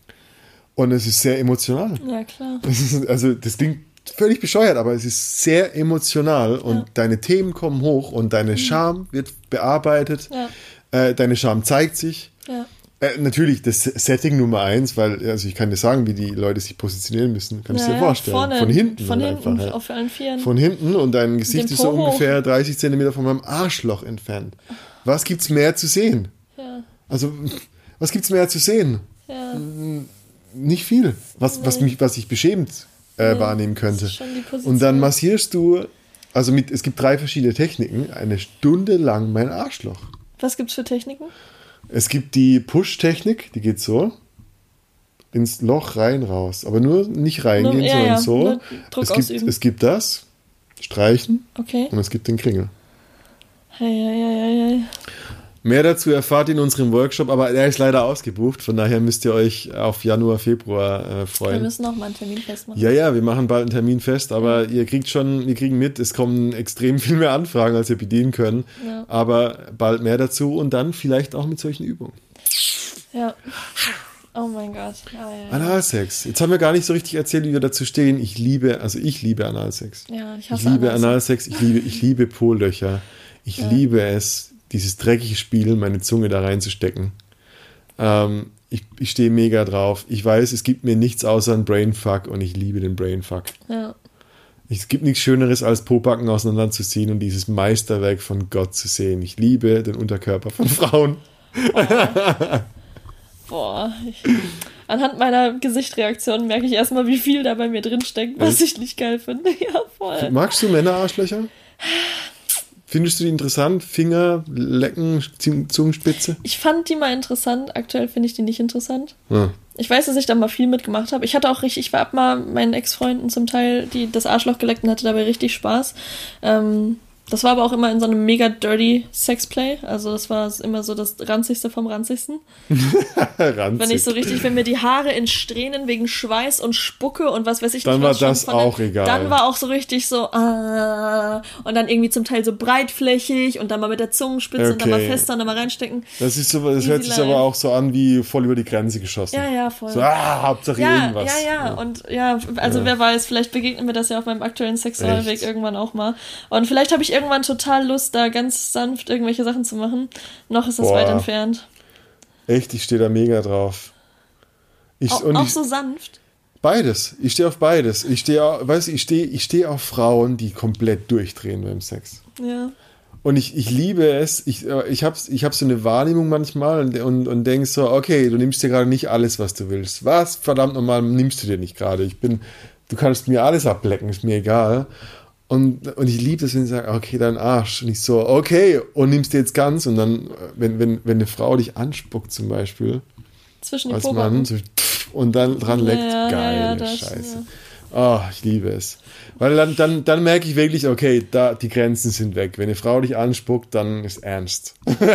Und es ist sehr emotional. Ja, klar. Das klingt völlig bescheuert, aber es ist sehr emotional und deine Themen kommen hoch und deine Scham wird bearbeitet. Ja. Deine Scham zeigt sich. Ja. Natürlich das Setting Nummer 1, weil ich kann dir sagen, wie die Leute sich positionieren müssen. Kannst du dir vorstellen. Von hinten. Auf allen Vieren. Von hinten und dein Gesicht ist so ungefähr 30 Zentimeter von meinem Arschloch entfernt. Was gibt's mehr zu sehen? Ja. Also, was gibt's mehr zu sehen? Ja. Nicht viel, was ich beschämt wahrnehmen könnte. Und dann massierst du, es gibt 3 verschiedene Techniken, 1 Stunde lang mein Arschloch. Was gibt's für Techniken? Es gibt die Push-Technik, die geht so, ins Loch rein, raus. Aber nur nicht reingehen, sondern so. Druck es gibt das, Streichen, okay. Und es gibt den Kringel. Hey. Mehr dazu erfahrt ihr in unserem Workshop, aber der ist leider ausgebucht, von daher müsst ihr euch auf Januar, Februar freuen. Wir müssen noch mal einen Termin festmachen. Ja, wir machen bald einen Termin fest, aber wir kriegen mit, es kommen extrem viel mehr Anfragen, als wir bedienen können, aber bald mehr dazu und dann vielleicht auch mit solchen Übungen. Ja. Oh mein Gott. Analsex. Jetzt haben wir gar nicht so richtig erzählt, wie wir dazu stehen. Ich liebe Analsex. Ja, ich liebe Analsex, ich liebe Po-Löcher. Ich liebe es, dieses dreckige Spiel, meine Zunge da reinzustecken. Ich stehe mega drauf. Ich weiß, es gibt mir nichts außer einen Brainfuck und ich liebe den Brainfuck. Ja. Es gibt nichts Schöneres, als Pobacken auseinanderzuziehen und dieses Meisterwerk von Gott zu sehen. Ich liebe den Unterkörper von Frauen. Boah. Anhand meiner Gesichtsreaktion merke ich erstmal, wie viel da bei mir drin steckt, was ich nicht geil finde. Ja, voll. Magst du Männerarschlöcher? Findest du die interessant? Finger, Lecken, Zungenspitze? Ich fand die mal interessant. Aktuell finde ich die nicht interessant. Ja. Ich weiß, dass ich da mal viel mitgemacht habe. Ich war mal meinen Ex-Freunden zum Teil, die das Arschloch geleckt und hatte dabei richtig Spaß. Das war aber auch immer in so einem mega dirty Sexplay. Also das war immer so das Ranzigste vom Ranzigsten. Ranzig. Wenn mir die Haare in Strähnen wegen Schweiß und Spucke und was weiß ich dann nicht. Dann war das auch egal. Dann war auch so richtig so, und dann irgendwie zum Teil so breitflächig und dann mal mit der Zungenspitze und dann mal fester und dann mal reinstecken. Das hört sich aber auch so an wie voll über die Grenze geschossen. Ja, voll. So, Hauptsache irgendwas. Ja. Und wer weiß, vielleicht begegnet mir das ja auf meinem aktuellen Sexualweg irgendwann auch mal. Und vielleicht habe ich irgendwann total Lust, da ganz sanft irgendwelche Sachen zu machen. Noch ist das weit entfernt. Echt, ich stehe da mega drauf. So sanft? Beides. Ich stehe auf beides. Ich stehe auf Frauen, die komplett durchdrehen beim Sex. Ja. Und ich liebe es. Ich hab so eine Wahrnehmung manchmal und denke so, okay, du nimmst dir gerade nicht alles, was du willst. Was, verdammt nochmal, nimmst du dir nicht gerade? Du kannst mir alles ablecken, ist mir egal. Und ich liebe das, wenn sie sagen, okay, dein Arsch. Und ich so, okay, und nimmst du jetzt ganz. Und dann, wenn eine Frau dich anspuckt zum Beispiel, zwischen den als Mann, so, und dann dran leckt, geile Ja. Scheiße. Oh, ich liebe es. Weil dann merke ich wirklich, okay, die Grenzen sind weg. Wenn eine Frau dich anspuckt, dann ist ernst.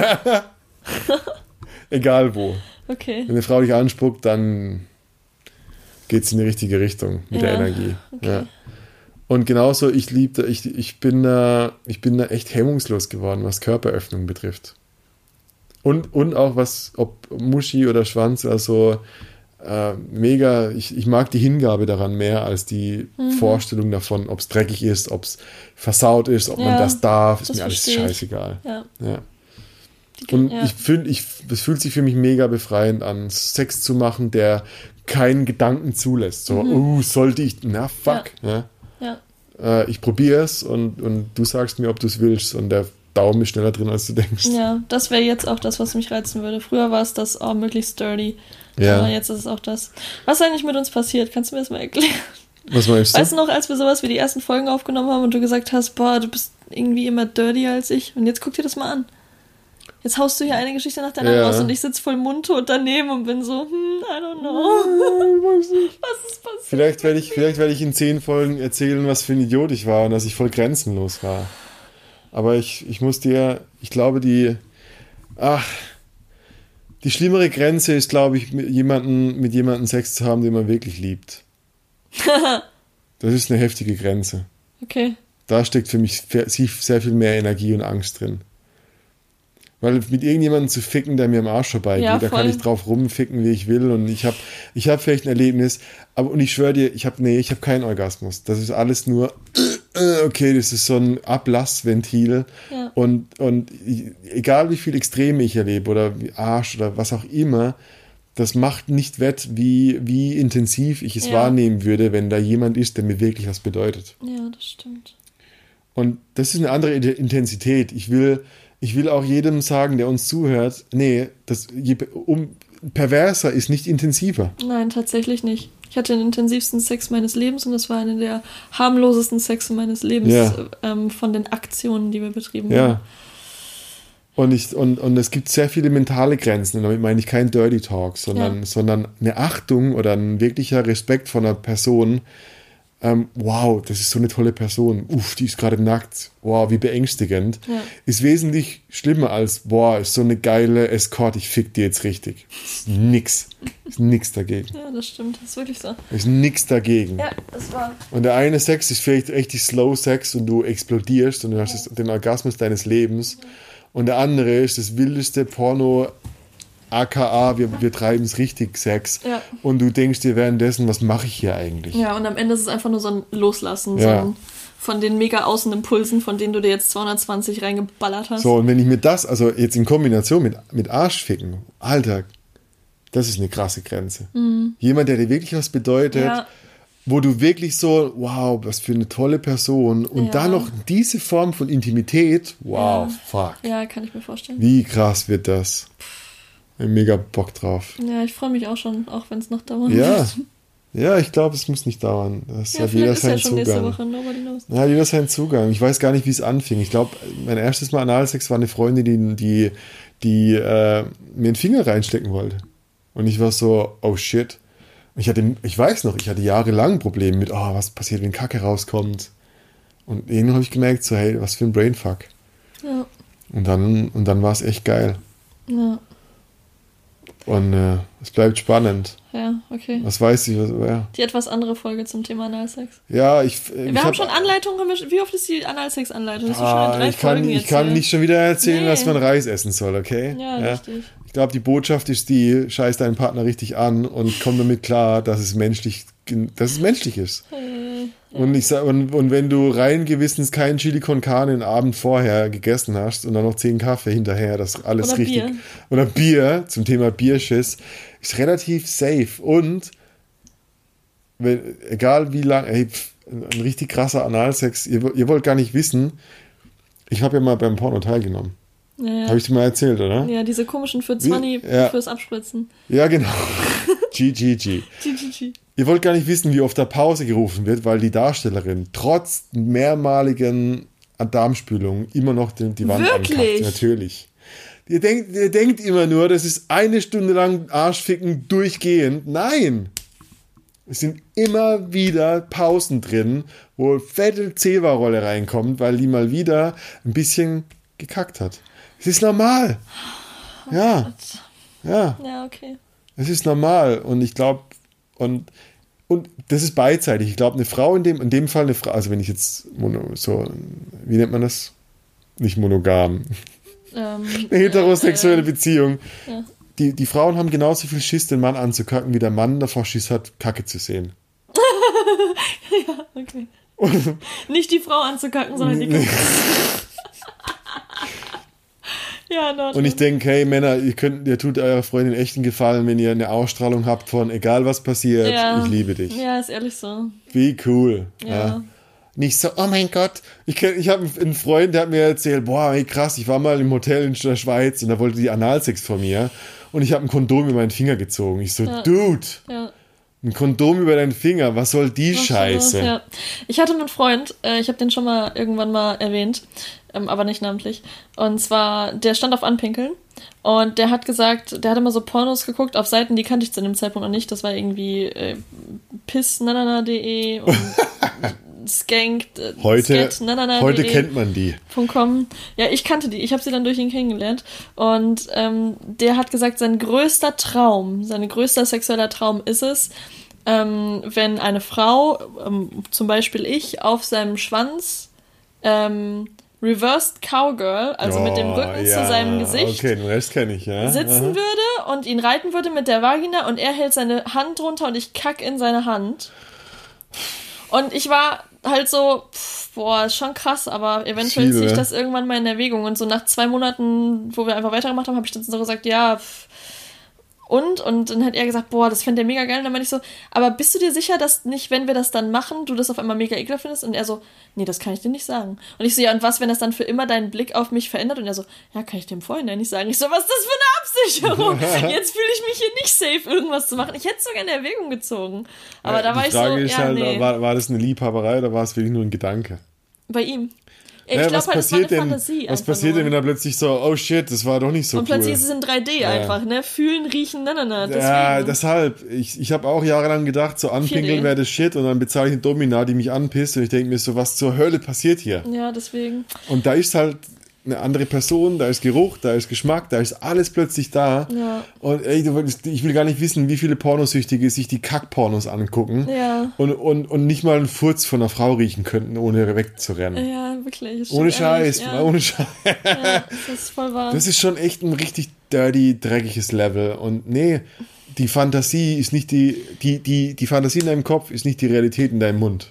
Egal wo. Okay. Wenn eine Frau dich anspuckt, dann geht es in die richtige Richtung mit der Energie. Okay. Ja. Und genauso, ich bin da echt hemmungslos geworden, was Körperöffnung betrifft. Und auch ob Muschi oder Schwanz oder so, mega, ich mag die Hingabe daran mehr als die Vorstellung davon, ob es dreckig ist, ob es versaut ist, ob man das darf, ist mir alles scheißegal. Ja. Und es fühlt sich für mich mega befreiend an, Sex zu machen, der keinen Gedanken zulässt. So, sollte ich, na fuck. Ja. Ich probiere es und du sagst mir, ob du es willst und der Daumen ist schneller drin, als du denkst. Ja, das wäre jetzt auch das, was mich reizen würde. Früher war es das, möglichst dirty. Ja. Aber jetzt ist es auch das. Was ist eigentlich mit uns passiert? Kannst du mir das mal erklären? Was meinst du? Weißt du noch, als wir sowas wie die ersten Folgen aufgenommen haben und du gesagt hast, boah, du bist irgendwie immer dirtier als ich. Und jetzt guck dir das mal an. Jetzt haust du hier eine Geschichte nach der anderen raus und ich sitze voll mundtot daneben und bin so, I don't know. Was ist passiert? Vielleicht werde ich in 10 Folgen erzählen, was für ein Idiot ich war und dass ich voll grenzenlos war. Aber ich glaube, die schlimmere Grenze ist, glaube ich, mit jemandem Sex zu haben, den man wirklich liebt. Das ist eine heftige Grenze. Okay. Da steckt für mich sehr viel mehr Energie und Angst drin. Weil mit irgendjemandem zu ficken, der mir am Arsch vorbeigeht, da kann ich drauf rumficken, wie ich will. Und ich hab vielleicht ein Erlebnis, und ich schwöre dir, ich hab keinen Orgasmus. Das ist alles nur, okay, das ist so ein Ablassventil. Ja. Und egal wie viel Extreme ich erlebe oder wie Arsch oder was auch immer, das macht nicht wett, wie intensiv ich es wahrnehmen würde, wenn da jemand ist, der mir wirklich was bedeutet. Ja, das stimmt. Und das ist eine andere Intensität. Ich will auch jedem sagen, der uns zuhört, perverser ist nicht intensiver. Nein, tatsächlich nicht. Ich hatte den intensivsten Sex meines Lebens und das war eine der harmlosesten Sexe meines Lebens von den Aktionen, die wir betrieben haben. Und es gibt sehr viele mentale Grenzen. Und damit meine ich kein Dirty Talk, sondern eine Achtung oder ein wirklicher Respekt von einer Person. Wow, das ist so eine tolle Person. Die ist gerade nackt. Wow, wie beängstigend. Ja. Ist wesentlich schlimmer als, ist so eine geile Escort, ich fick dir jetzt richtig. Ist nix dagegen. Ja, das stimmt. Das ist wirklich so. Ist nix dagegen. Ja, das war. Und der eine Sex ist vielleicht richtig Slow Sex und du explodierst und du hast den Orgasmus deines Lebens. Und der andere ist das wildeste Porno, aka, wir treiben es richtig Sex. Ja. Und du denkst dir währenddessen, was mache ich hier eigentlich? Ja, und am Ende ist es einfach nur so ein Loslassen, so ein von den mega Außenimpulsen, von denen du dir jetzt 220 reingeballert hast. So, und wenn ich mir das, also jetzt in Kombination mit Arschficken, Alter, das ist eine krasse Grenze. Jemand, der dir wirklich was bedeutet, wo du wirklich so, wow, was für eine tolle Person und dann noch diese Form von Intimität, wow, fuck. Ja, kann ich mir vorstellen. Wie krass wird das? Mega Bock drauf. Ja, ich freue mich auch schon, auch wenn es noch dauert. Ja, ich glaube, es muss nicht dauern. Das hat jeder seinen Zugang. Nächste Woche. Nobody knows. Ja, jeder seinen Zugang. Ich weiß gar nicht, wie es anfing. Ich glaube, mein erstes Mal Analsex war eine Freundin, die mir einen Finger reinstecken wollte. Und ich war so, oh shit. Ich hatte jahrelang Probleme mit, was passiert, wenn Kacke rauskommt. Und irgendwann habe ich gemerkt, so, hey, was für ein Brainfuck. Ja. Und dann war es echt geil. Ja. Und es bleibt spannend. Ja, okay. Was weiß ich, Die etwas andere Folge zum Thema Analsex. Ja, wir haben schon Anleitungen, wie oft ist die Analsex-Anleitung? Das ist schon in 3 Folgen ich kann nicht schon wieder erzählen, dass man Reis essen soll, okay? Ja, richtig. Ich glaube, die Botschaft ist scheiß deinen Partner richtig an und komm damit klar, dass es menschlich ist. Und wenn du rein gewissens keinen Chili con Carne den Abend vorher gegessen hast und dann noch 10 Kaffee hinterher, das alles oder richtig. Bier. Oder Bier, zum Thema Bierschiss, ist relativ safe. Und egal wie lang, ein richtig krasser Analsex, ihr wollt gar nicht wissen, ich habe ja mal beim Porno teilgenommen. Ja. Habe ich dir mal erzählt, oder? Ja, diese komischen für 20 fürs Abspritzen. Ja, genau. GGG. Ihr wollt gar nicht wissen, wie oft da Pause gerufen wird, weil die Darstellerin trotz mehrmaligen Darmspülungen immer noch die Wand ankackt. Natürlich. Ihr denkt immer nur, das ist 1 Stunde lang Arschficken durchgehend. Nein! Es sind immer wieder Pausen drin, wo fette Zewa-Rolle reinkommt, weil die mal wieder ein bisschen gekackt hat. Es ist normal. Ja. Ja, okay. Es ist normal und ich glaube, und das ist beidseitig. Ich glaube, eine Frau in dem Fall, eine Frau, also wenn ich jetzt wie nennt man das? Nicht monogam. Eine heterosexuelle Beziehung. Ja. Die Frauen haben genauso viel Schiss, den Mann anzukacken, wie der Mann davor Schiss hat, Kacke zu sehen. Ja, okay. Nicht die Frau anzukacken, sondern die Kacke. Ja, und ich denke, hey Männer, ihr tut eurer Freundin echt einen Gefallen, wenn ihr eine Ausstrahlung habt von egal was passiert, ich liebe dich. Ja, ist ehrlich so. Wie cool. Ja. Nicht so, oh mein Gott. Ich habe einen Freund, der hat mir erzählt, boah, ey, krass, ich war mal im Hotel in der Schweiz und da wollte die Analsex von mir und ich habe ein Kondom über meinen Finger gezogen. Ich so, Dude, ein Kondom über deinen Finger, was soll die Scheiße? Ja. Ich hatte einen Freund, ich habe den schon mal irgendwann mal erwähnt, aber nicht namentlich. Und zwar, der stand auf Anpinkeln und der hat gesagt, der hat immer so Pornos geguckt auf Seiten, die kannte ich zu dem Zeitpunkt noch nicht. Das war irgendwie pissnanana.de und Skankt, heute kennt man die. .com. Ja, ich kannte die. Ich habe sie dann durch ihn kennengelernt. Und der hat gesagt, sein größter sexueller Traum ist es, wenn eine Frau, zum Beispiel ich, auf seinem Schwanz Reversed Cowgirl, also mit dem Rücken zu seinem Gesicht, okay, den Rest kenne ich, sitzen würde und ihn reiten würde mit der Vagina und er hält seine Hand drunter und ich kack in seine Hand. Und ich war halt so, ist schon krass, aber eventuell ziehe ich das irgendwann mal in Erwägung. Und so nach 2 Monaten, wo wir einfach weitergemacht haben, habe ich dann so gesagt, und dann hat er gesagt, das fände er mega geil. Und dann meinte ich so, aber bist du dir sicher, dass nicht, wenn wir das dann machen, du das auf einmal mega ekelhaft findest? Und er so, nee, das kann ich dir nicht sagen. Und ich so, ja, und was, wenn das dann für immer deinen Blick auf mich verändert? Und er so, ja, kann ich dem Vorhinein nicht sagen. Ich so, was ist das für eine Absicherung? Jetzt fühle ich mich hier nicht safe, irgendwas zu machen. Ich hätte es sogar in Erwägung gezogen. Aber da war ich so, nee. War das eine Liebhaberei oder war es wirklich nur ein Gedanke? Bei ihm. Ich glaube halt, das war eine Fantasie. Was passiert denn, wenn er plötzlich so, oh shit, das war doch nicht so cool. Und plötzlich ist es in 3D einfach, ne? Fühlen, riechen, Deswegen. Ja, deshalb. Ich habe auch jahrelang gedacht, so anpinkeln wäre das Shit und dann bezahle ich eine Domina, die mich anpisst und ich denke mir so, was zur Hölle passiert hier? Ja, deswegen. Und da ist halt eine andere Person, da ist Geruch, da ist Geschmack, da ist alles plötzlich da. Ja. Und ich will gar nicht wissen, wie viele Pornosüchtige sich die Kack-Pornos angucken und nicht mal einen Furz von einer Frau riechen könnten, ohne wegzurennen. Ja, wirklich. Ohne Scheiß, ohne Scheiß. Ja, das ist voll wahr. Das ist schon echt ein richtig dirty, dreckiges Level. Und nee, die Fantasie ist nicht die Fantasie in deinem Kopf ist nicht die Realität in deinem Mund.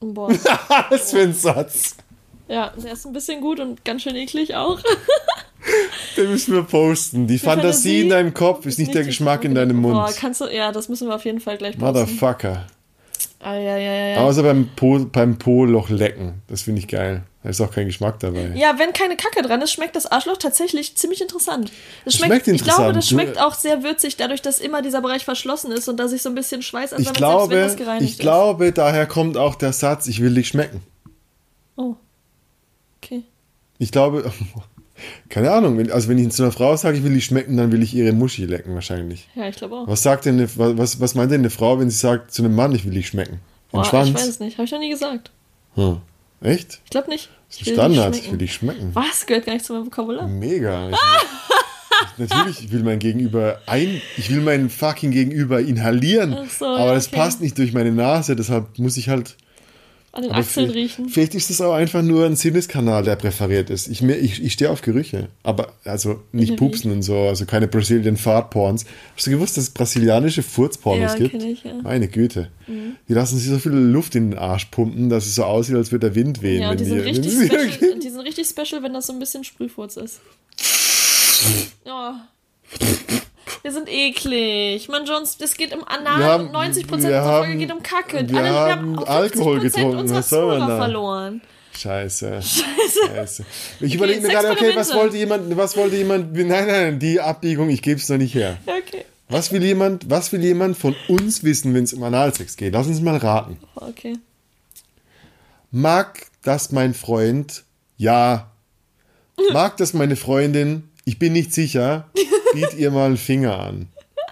Boah. Was für ein Satz. Ja, der ist ein bisschen gut und ganz schön eklig auch. Den müssen wir posten. Die Fantasie in deinem Kopf ist nicht der Geschmack in deinem Mund. Boah, ja, das müssen wir auf jeden Fall gleich posten. Motherfucker. Ja. Außer beim Po-Loch lecken. Das finde ich geil. Da ist auch kein Geschmack dabei. Ja, wenn keine Kacke dran ist, schmeckt das Arschloch tatsächlich ziemlich interessant. Das schmeckt interessant. Ich glaube, das schmeckt auch sehr würzig, dadurch, dass immer dieser Bereich verschlossen ist und da sich so ein bisschen Schweiß ansammelt, selbst wenn das gereinigt ist. Ich glaube, daher kommt auch der Satz, ich will dich schmecken. Oh. Okay. Ich glaube, keine Ahnung, wenn ich zu einer Frau sage, ich will dich schmecken, dann will ich ihre Muschi lecken wahrscheinlich. Ja, ich glaube auch. Was meint denn eine Frau, wenn sie sagt zu einem Mann, ich will dich schmecken? Boah, Schwanz? Ich weiß es nicht, habe ich noch nie gesagt. Echt? Ich glaube nicht. Das ist ein Standard, ich will dich schmecken. Was? Gehört gar nicht zu meinem Vokabular. Mega. Natürlich, ich will mein fucking Gegenüber inhalieren, aber das passt nicht durch meine Nase, deshalb muss ich halt an den Achseln riechen. Vielleicht ist es auch einfach nur ein Sinneskanal, der präferiert ist. Ich stehe auf Gerüche, aber also nicht pupsen und so, also keine Brazilian Fart Porns. Hast du gewusst, dass es brasilianische Furzpornos gibt? Kenn ich, ja. Meine Güte. Mhm. Die lassen sich so viel Luft in den Arsch pumpen, dass es so aussieht, als würde der Wind wehen. Ja, die sind richtig special, wenn das so ein bisschen Sprühfurz ist. Oh. Wir sind eklig. Mann, Jones, das geht um Anal und 90% der Folge geht um Kacke. Wir haben Alkohol getrunken. Unserer Zuhörer verloren. Scheiße. Ich überlege mir gerade, okay, was wollte jemand, nein, die Abbiegung, ich gebe es noch nicht her. Okay. Was will jemand von uns wissen, wenn es um Analsex geht? Lass uns mal raten. Okay. Mag das mein Freund? Ja. Mag das meine Freundin? Ich bin nicht sicher. Biet ihr mal einen Finger an.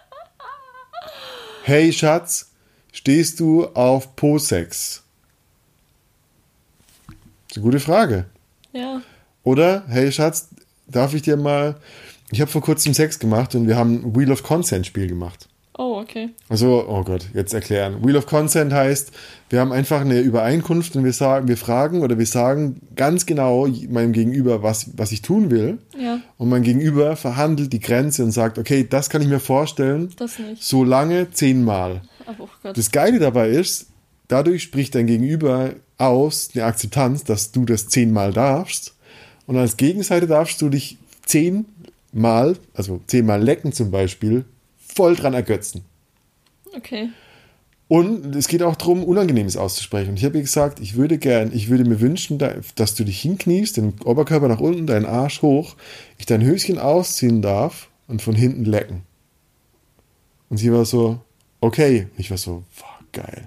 Hey Schatz, stehst du auf Po-Sex? Das ist eine gute Frage. Ja. Oder, hey Schatz, ich habe vor kurzem Sex gemacht und wir haben ein Wheel of Consent Spiel gemacht. Oh, okay. Also, oh Gott, jetzt erklären. Wheel of Consent heißt, wir haben einfach eine Übereinkunft und wir sagen ganz genau meinem Gegenüber, was ich tun will. Ja. Und mein Gegenüber verhandelt die Grenze und sagt, okay, das kann ich mir vorstellen. Das nicht. So lange 10-mal. Oh Gott. Das Geile dabei ist, dadurch spricht dein Gegenüber aus eine Akzeptanz, dass du das 10-mal darfst. Und als Gegenseite darfst du dich 10-mal, also 10-mal lecken zum Beispiel, voll dran ergötzen. Okay. Und es geht auch darum, Unangenehmes auszusprechen. Und ich habe ihr gesagt, ich würde mir wünschen, dass du dich hinkniest, den Oberkörper nach unten, deinen Arsch hoch, ich dein Höschen ausziehen darf und von hinten lecken. Und sie war so, okay. Und ich war so, geil.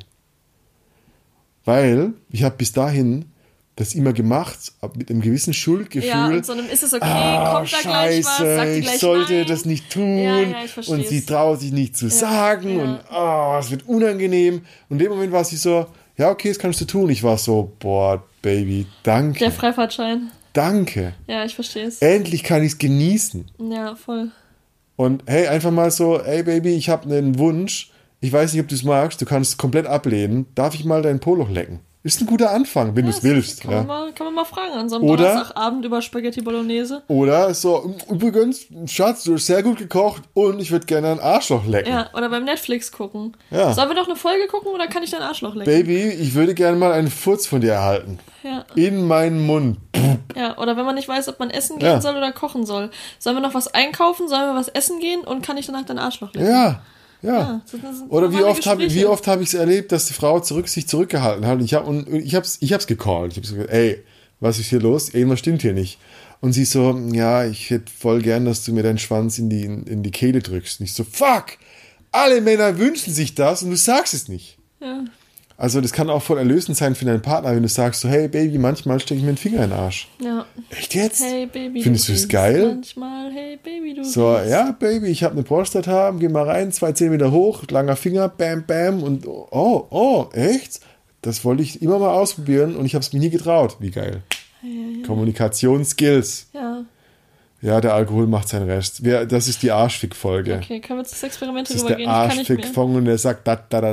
Weil ich habe bis dahin das immer gemacht, mit einem gewissen Schuldgefühl. Ja, und so einem ist es okay, kommt da gleich was, sagt die gleich ich sollte nein. das nicht tun. Ja, ich verstehe und sie traut sich nicht zu sagen und es wird unangenehm. Und in dem Moment war sie so, ja okay, das kannst du tun. Ich war so, boah, Baby, danke. Der Freifahrtschein. Danke. Ja, ich verstehe es. Endlich kann ich es genießen. Ja, voll. Und hey, einfach mal so, hey Baby, ich habe einen Wunsch. Ich weiß nicht, ob du es magst, du kannst es komplett ablehnen. Darf ich mal dein Poloch lecken? Ist ein guter Anfang, wenn du es willst. Kann man mal fragen an so einem Donnerstagabend über Spaghetti Bolognese. Oder so, übrigens, Schatz, du hast sehr gut gekocht und ich würde gerne ein Arschloch lecken. Ja, oder beim Netflix gucken. Ja. Sollen wir doch eine Folge gucken oder kann ich dein Arschloch lecken? Baby, ich würde gerne mal einen Furz von dir erhalten. Ja. In meinen Mund. Ja, oder wenn man nicht weiß, ob man essen gehen soll oder kochen soll. Sollen wir noch was einkaufen? Sollen wir was essen gehen? Und kann ich danach dein Arschloch lecken? Ja. Oder wie oft habe ich es erlebt, dass die Frau sich zurückgehalten hat. Und ich hab's gecallt. Ich habe gesagt, ey, was ist hier los? Irgendwas stimmt hier nicht. Und sie so, ja, ich hätte voll gern, dass du mir deinen Schwanz in die Kehle drückst. Und ich so, fuck! Alle Männer wünschen sich das und du sagst es nicht. Ja. Also das kann auch voll erlösend sein für deinen Partner, wenn du sagst so, hey Baby, manchmal stecke ich mir den Finger in den Arsch. Ja. Echt jetzt? Hey Baby, findest du es geil? Manchmal, hey Baby, du so, ja Baby, ich habe eine Prostata, geh mal rein, 2 Zentimeter hoch, langer Finger, bam, bam und oh, echt? Das wollte ich immer mal ausprobieren und ich habe es mir nie getraut. Wie geil. Ja. Kommunikationsskills. Ja. Ja, der Alkohol macht seinen Rest. Das ist die Arschfick-Folge. Okay, können wir zu Experimente rübergehen? Das ist der Arschfick-Fong und der sagt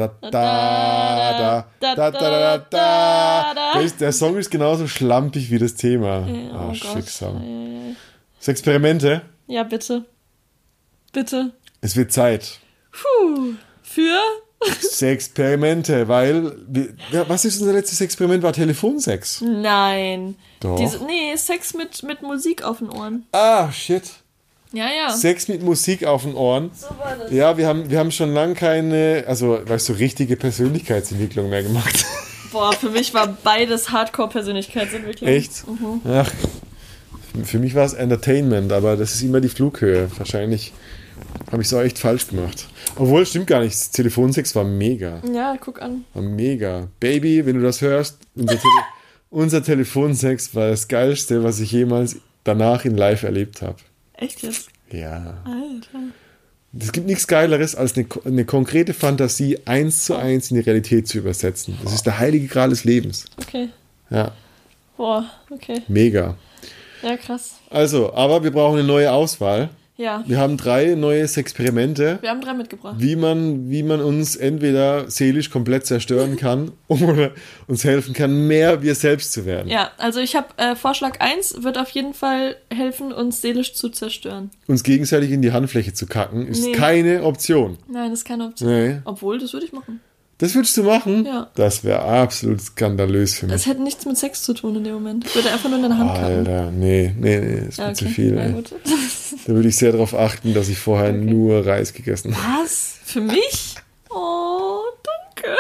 Der Song ist genauso schlampig wie das Thema. Arschfick-Song. Das Experimente? Ja, bitte. Bitte. Es wird Zeit. Für Sexperimente, weil... was ist unser letztes Experiment? War Telefonsex? Nein. Doch. Sex mit Musik auf den Ohren. Ah, shit. Ja. Sex mit Musik auf den Ohren. So war das. Ja, wir haben schon lange keine, richtige Persönlichkeitsentwicklung mehr gemacht. Boah, für mich war beides Hardcore-Persönlichkeitsentwicklung. Echt? Mhm. Ach, für mich war es Entertainment, aber das ist immer die Flughöhe. Wahrscheinlich habe ich es auch echt falsch gemacht. Obwohl, stimmt gar nicht. Das Telefonsex war mega. Ja, guck an. War mega. Baby, wenn du das hörst, unser Telefonsex war das Geilste, was ich jemals danach in live erlebt habe. Echt jetzt? Ja. Alter. Es gibt nichts Geileres, als eine konkrete Fantasie 1:1 in die Realität zu übersetzen. Das ist der heilige Gral des Lebens. Okay. Ja. Boah, okay. Mega. Ja, krass. Also, aber wir brauchen eine neue Auswahl. Ja. Wir haben 3 neue Experimente. Wir haben 3 mitgebracht. Wie man uns entweder seelisch komplett zerstören kann oder uns helfen kann, mehr wir selbst zu werden. Ja, also ich habe Vorschlag 1 wird auf jeden Fall helfen, uns seelisch zu zerstören. Uns gegenseitig in die Handfläche zu kacken, ist keine Option. Nein, das ist keine Option. Nee. Obwohl, das würde ich machen. Das würdest du machen? Ja. Das wäre absolut skandalös für mich. Das hätte nichts mit Sex zu tun in dem Moment. Ich würde einfach nur in deine Hand kacken. Alter, nee, das wird zu viel. Ja, ey. gut. Da würde ich sehr darauf achten, dass ich vorher nur Reis gegessen habe. Was? Für mich? Oh, danke.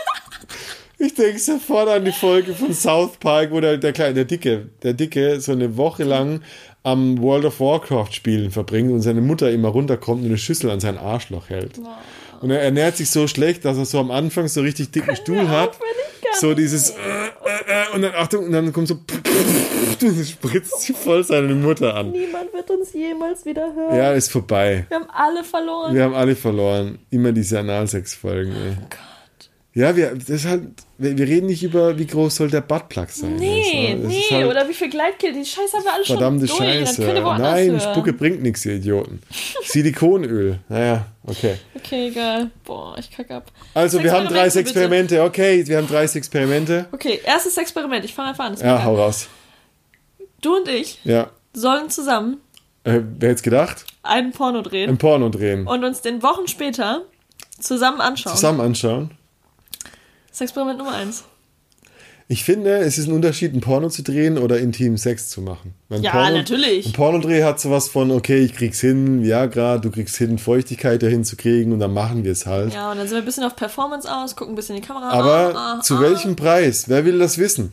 Ich denke sofort an die Folge von South Park, wo der Dicke so eine Woche lang am World of Warcraft spielen verbringt und seine Mutter immer runterkommt und eine Schüssel an sein Arschloch hält. Wow. Und er ernährt sich so schlecht, dass er so am Anfang so richtig dicken Stuhl hat. So dieses und dann Achtung, und dann kommt so und spritzt sie voll seine Mutter an. Niemand wird uns jemals wieder hören. Ja, ist vorbei. Wir haben alle verloren. Immer diese Analsex-Folgen, ey. Oh Gott. Ja, wir reden nicht über, wie groß soll der Buttplug sein. Nee, halt oder wie viel Gleitgel, die Scheiße haben wir alle schon verdammte durch. Scheiße. Dann können wir woanders Nein, hören. Spucke bringt nichts, ihr Idioten. Silikonöl. Naja, okay. Okay, egal. Boah, ich kacke ab. Also, wir haben 3 Experimente. Bitte. Okay, wir haben 3 Experimente. Okay, erstes Experiment. Ich fange einfach an. Ja, hau raus. Du und ich sollen zusammen wer hätte es gedacht? Ein Porno drehen. Und uns den Wochen später zusammen anschauen. Das Experiment Nummer 1. Ich finde, es ist ein Unterschied, ein Porno zu drehen oder intimen Sex zu machen. Natürlich. Ein Pornodreh hat sowas von, okay, ich krieg's hin, Viagra, du kriegst hin, Feuchtigkeit dahin zu kriegen und dann machen wir es halt. Ja, und dann sind wir ein bisschen auf Performance aus, gucken ein bisschen in die Kamera. Aber zu welchem Preis? Wer will das wissen?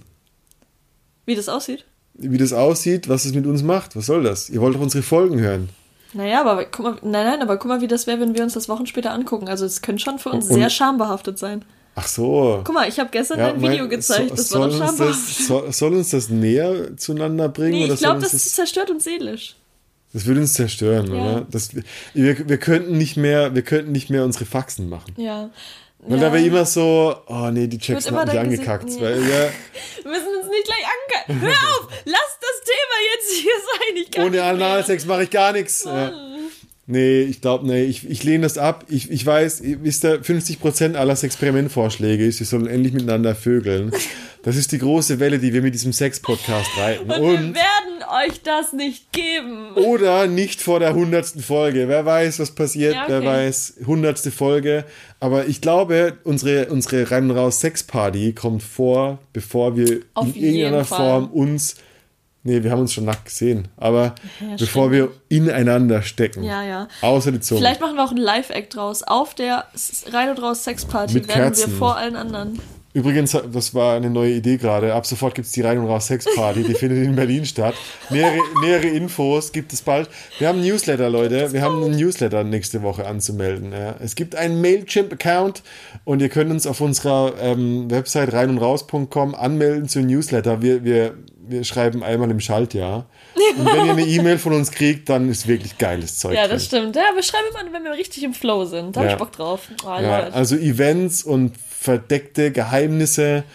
Wie das aussieht? Wie das aussieht, was es mit uns macht. Was soll das? Ihr wollt doch unsere Folgen hören. Naja, aber guck mal, wie das wäre, wenn wir uns das Wochen später angucken. Also es könnte schon für uns sehr schambehaftet sein. Ach so. Guck mal, ich habe gestern ein Video gezeigt, das war doch schambehaftet. Soll uns das näher zueinander bringen? Nee, ich glaube, das zerstört uns seelisch. Das würde uns zerstören, oder? Wir könnten nicht mehr unsere Faxen machen. Ja. Weil da wäre immer so, oh nee, die Checks haben mich angekackt. Wir müssen uns nicht gleich ankacken. Hör auf! Lass das Thema jetzt hier sein. Ohne Analsex mache ich gar nichts. Ja. Nee, ich glaube, ich lehne das ab. Ich weiß, wisst ihr, 50% aller Experimentvorschläge ist, wir sollen endlich miteinander vögeln. Das ist die große Welle, die wir mit diesem Sex-Podcast reiten. Und wir werden euch das nicht geben. Oder nicht vor der 100. Folge. Wer weiß, was passiert, ja, okay. Wer weiß, 100. Folge. Aber ich glaube, unsere Rein- und Raus-Sex-Party kommt vor, bevor wir in irgendeiner Form uns... Nee, wir haben uns schon nackt gesehen. Aber bevor wir ineinander stecken. Ja. Außer die Zunge. Vielleicht machen wir auch einen Live-Act draus. Auf der Rein- und Raus-Sex-Party werden Kerzen. wir vor allen anderen. Übrigens, das war eine neue Idee gerade. Ab sofort gibt es die Rein- und Raus-Sex-Party. Die findet in Berlin statt. Nähere Infos gibt es bald. Wir haben einen Newsletter, Leute. Wir haben einen Newsletter nächste Woche anzumelden. Ja. Es gibt einen Mailchimp-Account und ihr könnt uns auf unserer Website reinundraus.com anmelden zu einem Newsletter. Wir schreiben einmal im Schaltjahr. Und wenn ihr eine E-Mail von uns kriegt, dann ist wirklich geiles Zeug. Ja, das stimmt. Ja, wir schreiben immer, wenn wir richtig im Flow sind. Da habe ich Bock drauf. Oh, also Events und verdeckte Geheimnisse,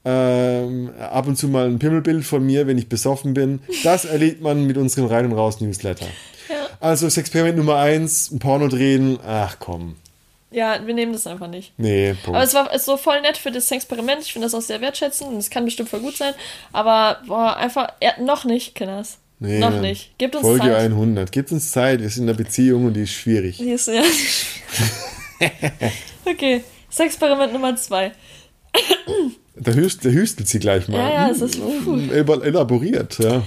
ab und zu mal ein Pimmelbild von mir, wenn ich besoffen bin. Das erlebt man mit unserem Rein- und Raus-Newsletter. Ja. Also das Experiment Nummer 1, ein Porno drehen, ach komm. Ja, wir nehmen das einfach nicht. Nee, Punkt. Aber es war so voll nett für das Experiment. Ich finde das auch sehr wertschätzend und es kann bestimmt voll gut sein. Aber einfach, noch nicht, Kinders. Nee, noch nicht. Gebt uns Folge Zeit. 100. Gebt uns Zeit. Wir sind in einer Beziehung und die ist schwierig. Die ist, ja. Okay. Experiment Nummer 2. Da hüstelt sie gleich mal. Ja, es ist elaboriert, ja.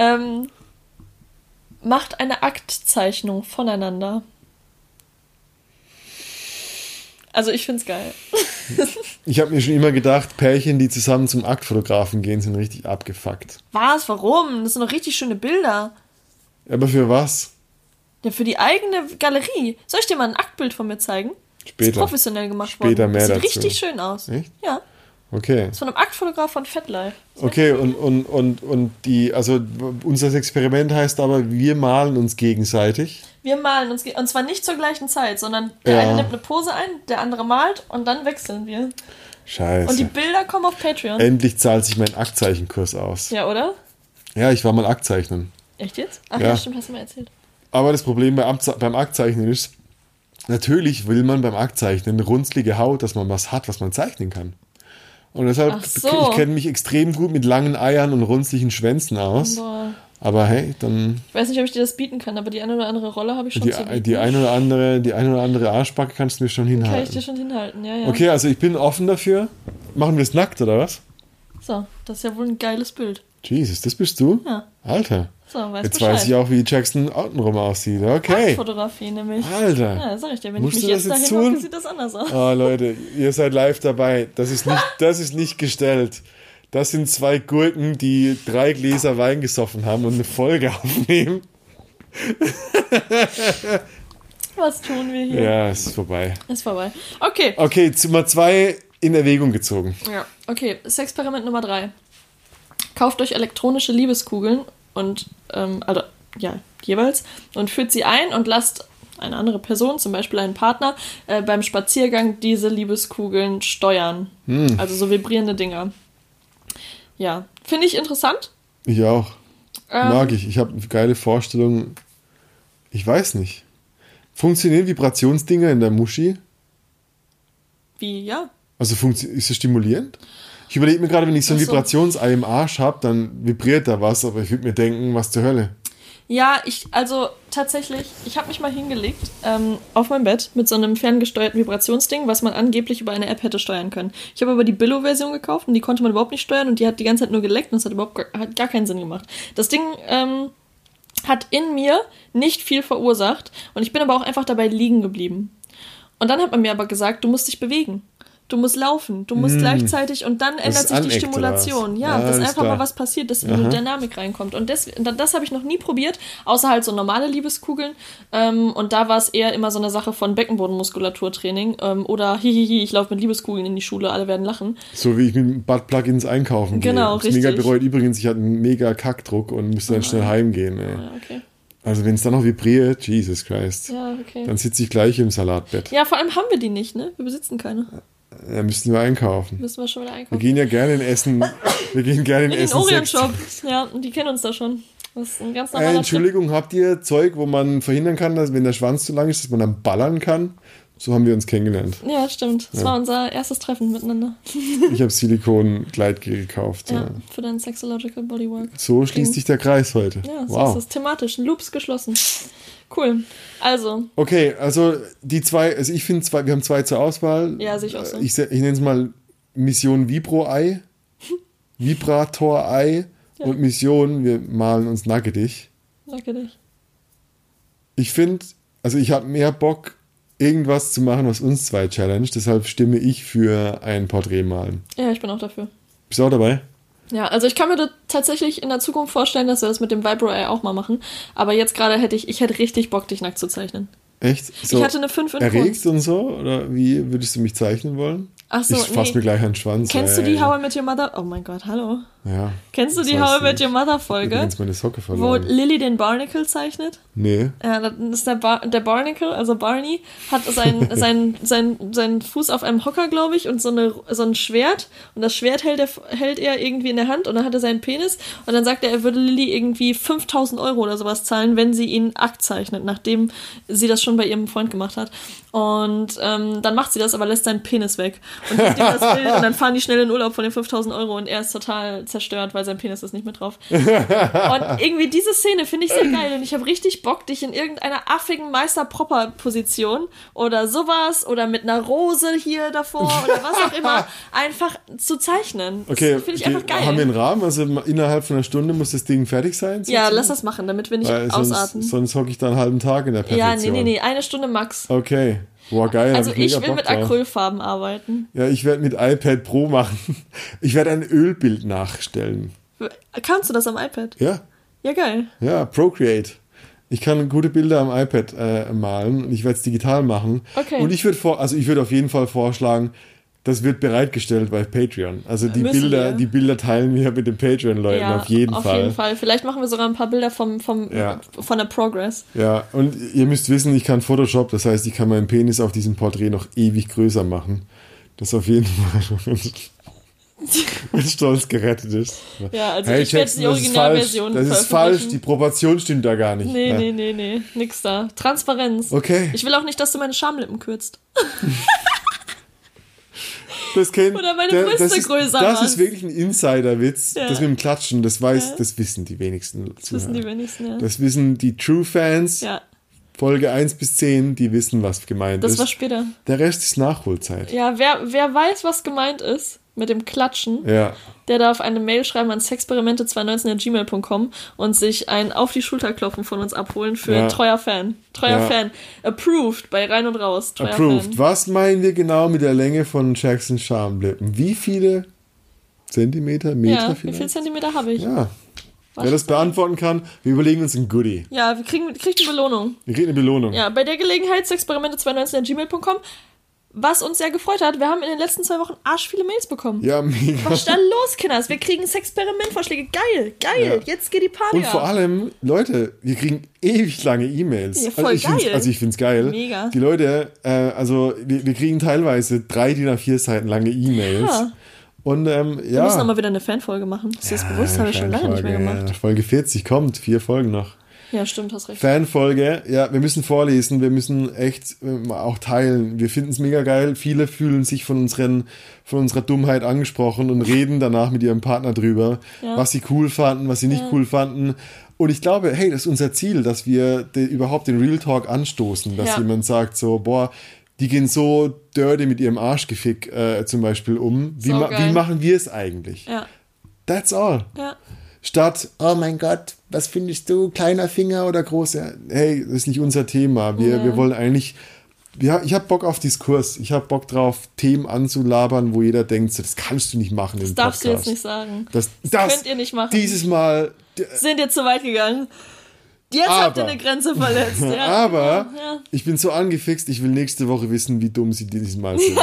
Macht eine Aktzeichnung voneinander. Also ich find's geil. Ich habe mir schon immer gedacht, Pärchen, die zusammen zum Aktfotografen gehen, sind richtig abgefuckt. Was? Warum? Das sind doch richtig schöne Bilder. Aber für was? Ja, für die eigene Galerie. Soll ich dir mal ein Aktbild von mir zeigen? Später. Das ist professionell gemacht Später worden. mehr Das sieht dazu. richtig schön aus. Echt? Ja. Okay. Das ist von einem Aktfotograf von FetLife. Okay, und die, also unser Experiment heißt aber, wir malen uns gegenseitig. Wir malen uns, und zwar nicht zur gleichen Zeit, sondern der eine nimmt eine Pose ein, der andere malt und dann wechseln wir. Scheiße. Und die Bilder kommen auf Patreon. Endlich zahlt sich mein Aktzeichenkurs aus. Ja, oder? Ja, ich war mal Aktzeichnen. Echt jetzt? Ach ja, stimmt, hast du mir erzählt. Aber das Problem beim Aktzeichnen ist, natürlich will man beim Aktzeichnen eine runzlige Haut, dass man was hat, was man zeichnen kann. Und deshalb, ich kenne mich extrem gut mit langen Eiern und runzlichen Schwänzen aus. Boah. Aber hey, dann... Ich weiß nicht, ob ich dir das bieten kann, aber die eine oder andere Rolle habe ich schon zu bieten. Die eine oder andere Arschbacke kannst du mir schon hinhalten. Kann ich dir schon hinhalten, ja. Okay, also ich bin offen dafür. Machen wir es nackt, oder was? So, das ist ja wohl ein geiles Bild. Jesus, das bist du? Ja. Alter. So, jetzt Bescheid. Weiß ich auch, wie Jackson außenrum aussieht. Okay. Fotografie nämlich. Alter. Ja, sag ich dir, wenn Musst ich mich jetzt dahin hocke, sieht das anders aus. Oh, Leute, ihr seid live dabei. Das ist nicht gestellt. Das sind 2 Gurken, die 3 Gläser Wein gesoffen haben und eine Folge aufnehmen. Was tun wir hier? Ja, es ist vorbei. Ist vorbei. Okay. Okay, Nummer 2 in Erwägung gezogen. Ja, okay. Experiment Nummer 3. Kauft euch elektronische Liebeskugeln und, also, ja, jeweils, und führt sie ein und lasst eine andere Person, zum Beispiel einen Partner, beim Spaziergang diese Liebeskugeln steuern. Also so vibrierende Dinger. Ja, finde ich interessant. Ich auch. Mag ich. Ich habe eine geile Vorstellung. Ich weiß nicht. Funktionieren Vibrationsdinger in der Muschi? Wie, ja. Also ist es stimulierend? Ich überlege mir gerade, wenn ich so ein Vibrationsei im Arsch habe, dann vibriert da was, aber ich würde mir denken, was zur Hölle. Ja, tatsächlich, ich habe mich mal hingelegt auf mein Bett mit so einem ferngesteuerten Vibrationsding, was man angeblich über eine App hätte steuern können. Ich habe aber die Billo-Version gekauft und die konnte man überhaupt nicht steuern und die hat die ganze Zeit nur geleckt und es hat gar keinen Sinn gemacht. Das Ding hat in mir nicht viel verursacht und ich bin aber auch einfach dabei liegen geblieben. Und dann hat man mir aber gesagt, du musst dich bewegen. Du musst laufen, du musst gleichzeitig und dann ändert sich die Stimulation. Ja, dass einfach mal was passiert, dass eine Dynamik reinkommt. Und das habe ich noch nie probiert, außer halt so normale Liebeskugeln. Und da war es eher immer so eine Sache von Beckenbodenmuskulaturtraining. Oder hihihi, ich laufe mit Liebeskugeln in die Schule, alle werden lachen. So wie ich mit Buttplugins einkaufen gehe. Genau, richtig. Mega bereut übrigens, ich hatte einen mega Kackdruck und musste dann schnell heimgehen. Ja, okay. Also wenn es dann noch vibriert, Jesus Christ. Ja, okay. Dann sitze ich gleich im Salatbett. Ja, vor allem haben wir die nicht, ne? Wir besitzen keine. Ja, müssen wir einkaufen. Müssen wir schon wieder einkaufen. Wir gehen ja gerne in Essen. Wir gehen gerne in Essen. In den Orient-Shop. Ja, und die kennen uns da schon. Das ist ein ganz normaler Entschuldigung, habt ihr Zeug, wo man verhindern kann, dass wenn der Schwanz zu lang ist, dass man dann ballern kann? So haben wir uns kennengelernt. Ja, stimmt. Das war unser erstes Treffen miteinander. Ich habe Silikon-Gleitgel gekauft. Ja, für dein Sexological Bodywork. So schließt sich der Kreis heute. Ja, so ist es. Thematisch. Loops geschlossen. Cool. Also. Okay, also die 2, also ich finde wir haben 2 zur Auswahl. Ja, sehe ich auch so. Ich nenne es mal Mission Vibro-Ei, Vibrator-Ei und Mission, wir malen uns nackedig. Nackedig. Ich finde, also ich habe mehr Bock, irgendwas zu machen, was uns 2 challenge, deshalb stimme ich für ein Porträt malen. Ja, ich bin auch dafür. Bist du auch dabei? Ja, also ich kann mir tatsächlich in der Zukunft vorstellen, dass wir das mit dem Vibro-Eye auch mal machen. Aber jetzt gerade hätte ich richtig Bock, dich nackt zu zeichnen. Echt? So ich hatte eine 5 in erregt Kunst. Und so? Oder wie würdest du mich zeichnen wollen? Ach so, ich fasse mir gleich an den Schwanz. Kennst du die How I Met Your Mother? Oh mein Gott, hallo. Ja. Kennst du die How I Met Your Mother Folge? Ich meine Socke wo Lily den Barnacle zeichnet? Nee. Ja, das ist der Barnacle, also Barney, hat seinen Fuß auf einem Hocker, glaube ich, und so ein Schwert. Und das Schwert hält er irgendwie in der Hand und dann hat er seinen Penis. Und dann sagt er würde Lily irgendwie 5.000 € oder sowas zahlen, wenn sie ihn Akt zeichnet, nachdem sie das schon bei ihrem Freund gemacht hat. Und dann macht sie das, aber lässt seinen Penis weg. und gibt ihm das Bild und dann fahren die schnell in Urlaub von den 5.000 Euro und er ist total zerstört, weil sein Penis ist nicht mit drauf. Und irgendwie diese Szene finde ich sehr geil und ich habe richtig Bock, dich in irgendeiner affigen Meister-Propper-Position oder sowas oder mit einer Rose hier davor oder was auch immer einfach zu zeichnen. Okay, das finde ich einfach geil. Haben wir einen Rahmen? Also innerhalb von einer Stunde muss das Ding fertig sein? Ja, lass das machen, damit wir nicht ausarten. Sonst hocke ich da einen halben Tag in der Perfektion. Ja, nee, 1 Stunde max. Okay. Boah, geil. Also ich will mit Acrylfarben arbeiten. Ja, ich werde mit iPad Pro machen. Ich werde ein Ölbild nachstellen. Kannst du das am iPad? Ja. Ja, geil. Ja, Procreate. Ich kann gute Bilder am iPad malen und ich werde es digital machen. Okay. Und ich würde auf jeden Fall vorschlagen, das wird bereitgestellt bei Patreon. Also die Bilder teilen wir mit den Patreon-Leuten auf jeden Fall. Auf jeden Fall. Vielleicht machen wir sogar ein paar Bilder von der Progress. Ja, und ihr müsst wissen, ich kann Photoshop, das heißt, ich kann meinen Penis auf diesem Porträt noch ewig größer machen. Das auf jeden Fall mit Stolz gerettet ist. Ja, also ich werde die Originalversion veröffentlichen. Das ist falsch, die Proportion stimmt da gar nicht. Nee, nix da. Transparenz. Okay. Ich will auch nicht, dass du meine Schamlippen kürzt. Oder meine Brüste größer Das ist wirklich ein Insider-Witz. Ja. Das mit dem Klatschen, das wissen die wenigsten. Das wissen die wenigsten, ja. Das wissen die True-Fans. Ja. Folge 1 bis 10, die wissen, was gemeint ist. Das war später. Der Rest ist Nachholzeit. Ja, wer weiß, was gemeint ist mit dem Klatschen, der darf eine Mail schreiben an sexperimente2019@gmail.com und sich ein auf die Schulter klopfen von uns abholen für treuer Fan. Fan. Approved bei Rein und Raus. Approved. Fan. Was meinen wir genau mit der Länge von Jacksons Schamlippen? Wie viele Zentimeter, Meter vielleicht? Wie viele Zentimeter habe ich? Ja. Wer das beantworten kann, wir überlegen uns ein Goodie. Ja, wir kriegen eine Belohnung. Wir kriegen eine Belohnung. Ja, bei der Gelegenheit sexperimente2019@gmail.com. Was uns sehr gefreut hat, wir haben in den letzten 2 Wochen arsch viele Mails bekommen. Ja, mega. Was ist da los, Kinders? Wir kriegen Sexperimentvorschläge. Geil. Ja. Jetzt geht die Party Und vor allem, Leute, wir kriegen ewig lange E-Mails. Ja, voll geil. Ich finde es geil. Mega. Die Leute, wir kriegen teilweise 3 DIN A4 Seiten lange E-Mails. Ja. Und Wir müssen auch mal wieder eine Fanfolge machen. Ist das bewusst? Habe ich schon lange nicht mehr gemacht. Folge 40 kommt, 4 Folgen noch. Ja, stimmt, hast recht. Fanfolge, ja, wir müssen vorlesen, wir müssen echt auch teilen. Wir finden es mega geil. Viele fühlen sich von unserer Dummheit angesprochen und reden danach mit ihrem Partner drüber, was sie cool fanden, was sie nicht cool fanden. Und ich glaube, hey, das ist unser Ziel, dass wir überhaupt den Real Talk anstoßen, dass jemand sagt so, boah, die gehen so dirty mit ihrem Arschgefick zum Beispiel um. Wie machen wir es eigentlich? Ja. That's all. Ja. Statt, oh mein Gott, was findest du, kleiner Finger oder großer? Hey, das ist nicht unser Thema. Wir wollen eigentlich, ich habe Bock auf Diskurs. Ich habe Bock drauf, Themen anzulabern, wo jeder denkt, so, das kannst du nicht machen im Podcast. Das darfst du jetzt nicht sagen. Das könnt ihr nicht machen. Dieses Mal sind ihr zu weit gegangen. Jetzt habt ihr eine Grenze verletzt. Ja. Aber ich bin so angefixt, ich will nächste Woche wissen, wie dumm sie dieses Mal sind.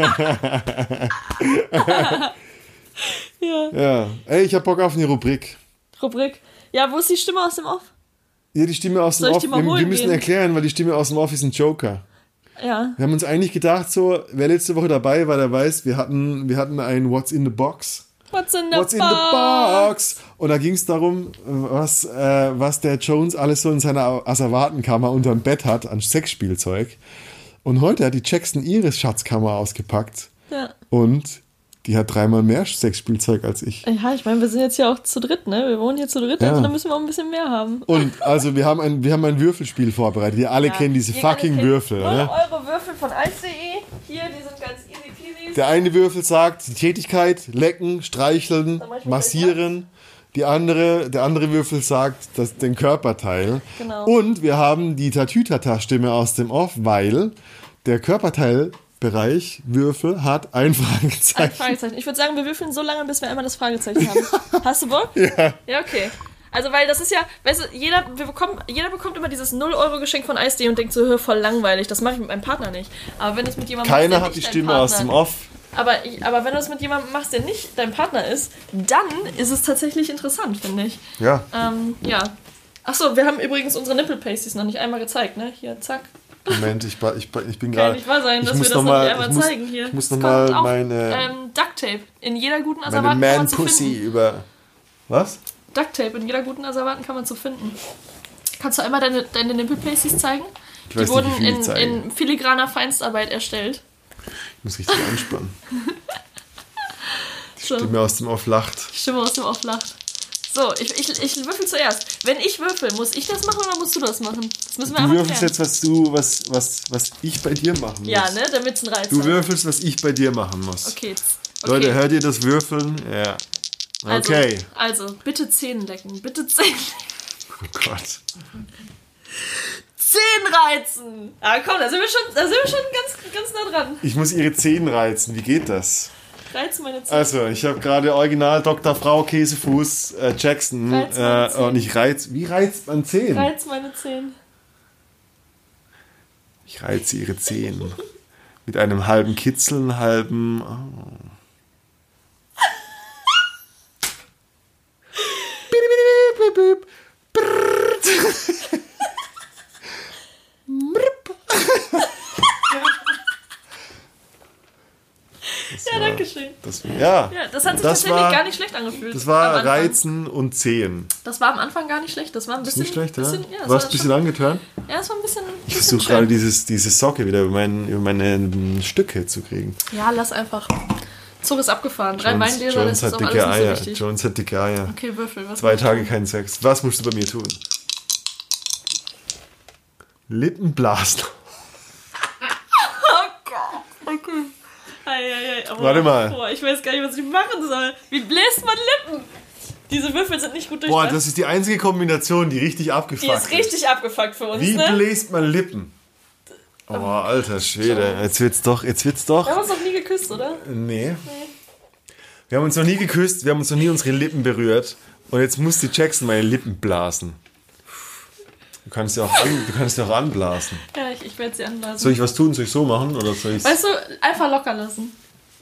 Ja. Ey, ich hab Bock auf eine Rubrik. Ja, wo ist die Stimme aus dem Off? Ja, die Stimme aus dem Off. Wir müssen erklären, weil die Stimme aus dem Off ist ein Joker. Ja. Wir haben uns eigentlich gedacht, so, wer letzte Woche dabei war, der weiß, wir hatten ein What's in the Box. What's in the box? Und da ging es darum, was der Jones alles so in seiner Asservatenkammer unterm Bett hat an Sexspielzeug. Und heute hat die Jackson ihre Schatzkammer ausgepackt. Ja. Und die hat 3-mal mehr Sexspielzeug als ich. Ja, ich meine, wir sind jetzt ja auch zu dritt, ne? Wir wohnen hier zu dritt, also da müssen wir auch ein bisschen mehr haben. Und also wir haben ein Würfelspiel vorbereitet. Wir alle kennen diese fucking Würfel. Ne? Eure Würfel von Ice.de. Hier, die sind ganz easy peasy. Der eine Würfel sagt die Tätigkeit, lecken, streicheln, massieren. Der andere Würfel sagt den Körperteil. Genau. Und wir haben die Tatütata-Stimme aus dem Off, weil der Körperteilbereich Würfel hat ein Fragezeichen. Ein Fragezeichen. Ich würde sagen, wir würfeln so lange, bis wir einmal das Fragezeichen haben. Hast du Bock? Ja. Ja, okay. Also, weil das ist ja, weißt du, jeder bekommt immer dieses 0-Euro-Geschenk von Ice.de und denkt so, voll langweilig, das mache ich mit meinem Partner nicht. Aber wenn du es mit jemandem Keiner hat die Stimme aus dem Off. Aber wenn du es mit jemandem machst, der nicht dein Partner ist, dann ist es tatsächlich interessant, finde ich. Ja. Ja. Achso, wir haben übrigens unsere Nipple-Pasties noch nicht einmal gezeigt, ne? Hier, zack. Moment, ich bin gerade... Kann nicht wahr sein, dass wir das noch nicht einmal zeigen hier. Ich muss nochmal meine... Ducktape. In jeder guten Asservaten kann man zu finden. Was? Ducktape. In jeder guten Asservaten kann man zu finden. Kannst du einmal deine Nipple-Pasties zeigen? Die wurden in filigraner Feinstarbeit erstellt. muss richtig anspannen. Die Stimme aus dem Off lacht. Die Stimme aus dem Off lacht. So, ich würfel zuerst. Wenn ich würfel, muss ich das machen oder musst du das machen? Das müssen wir du einfach würfelst klären. jetzt, was ich bei dir machen muss. Ja, ne, damit es ein Reiz Du hat. würfelst, was ich bei dir machen muss. Okay. Leute, hört ihr das Würfeln? Ja. Okay. Also, bitte Zähne lecken. Bitte Zähne lecken. Oh Gott. Zähne reizen! Ah, komm, da sind wir schon ganz nah dran. Ich muss ihre Zähne reizen. Wie geht das? Reiz meine Zähne. Also, ich habe gerade Original Dr. Frau Käsefuß Jackson. Und ich wie reizt man Zähne? Reiz meine Zähne. Ich reize ihre Zähne. Mit einem halben Kitzeln, halben... Oh. Ja, danke schön. Das hat sich tatsächlich gar nicht schlecht angefühlt. Das war Reizen und Zehen. Das war am Anfang gar nicht schlecht. Das war ein bisschen... Nicht schlecht, ja? Ja, Warst du ein bisschen angetan? Ja, es war ein bisschen... Ich versuche gerade diese Socke wieder über meine Stücke zu kriegen. Ja, lass einfach. Zug ist abgefahren. 3 Weingläser, das ist auch alles Eier. nicht so wichtig. Jones hat dicke Eier. Okay, Würfel. 2 Tage kein Sex. Was musst du bei mir tun? Lippenblasen. Oh Gott. Okay. Warte mal. Boah, ich weiß gar nicht, was ich machen soll. Wie bläst man Lippen? Diese Würfel sind nicht gut durchdacht. Boah, das ist die einzige Kombination, die richtig abgefuckt ist. Die ist richtig abgefuckt für uns, Wie ne? bläst man Lippen? Oh, alter Schwede. Jetzt wird's doch. Wir haben uns noch nie geküsst, oder? Nee. Wir haben uns noch nie geküsst, wir haben uns noch nie unsere Lippen berührt. Und jetzt muss die Jackson meine Lippen blasen. Du kannst ja auch anblasen. Ja, ich werde sie anblasen. Soll ich was tun? Soll ich so machen? Oder soll ich's? Weißt du, einfach locker lassen.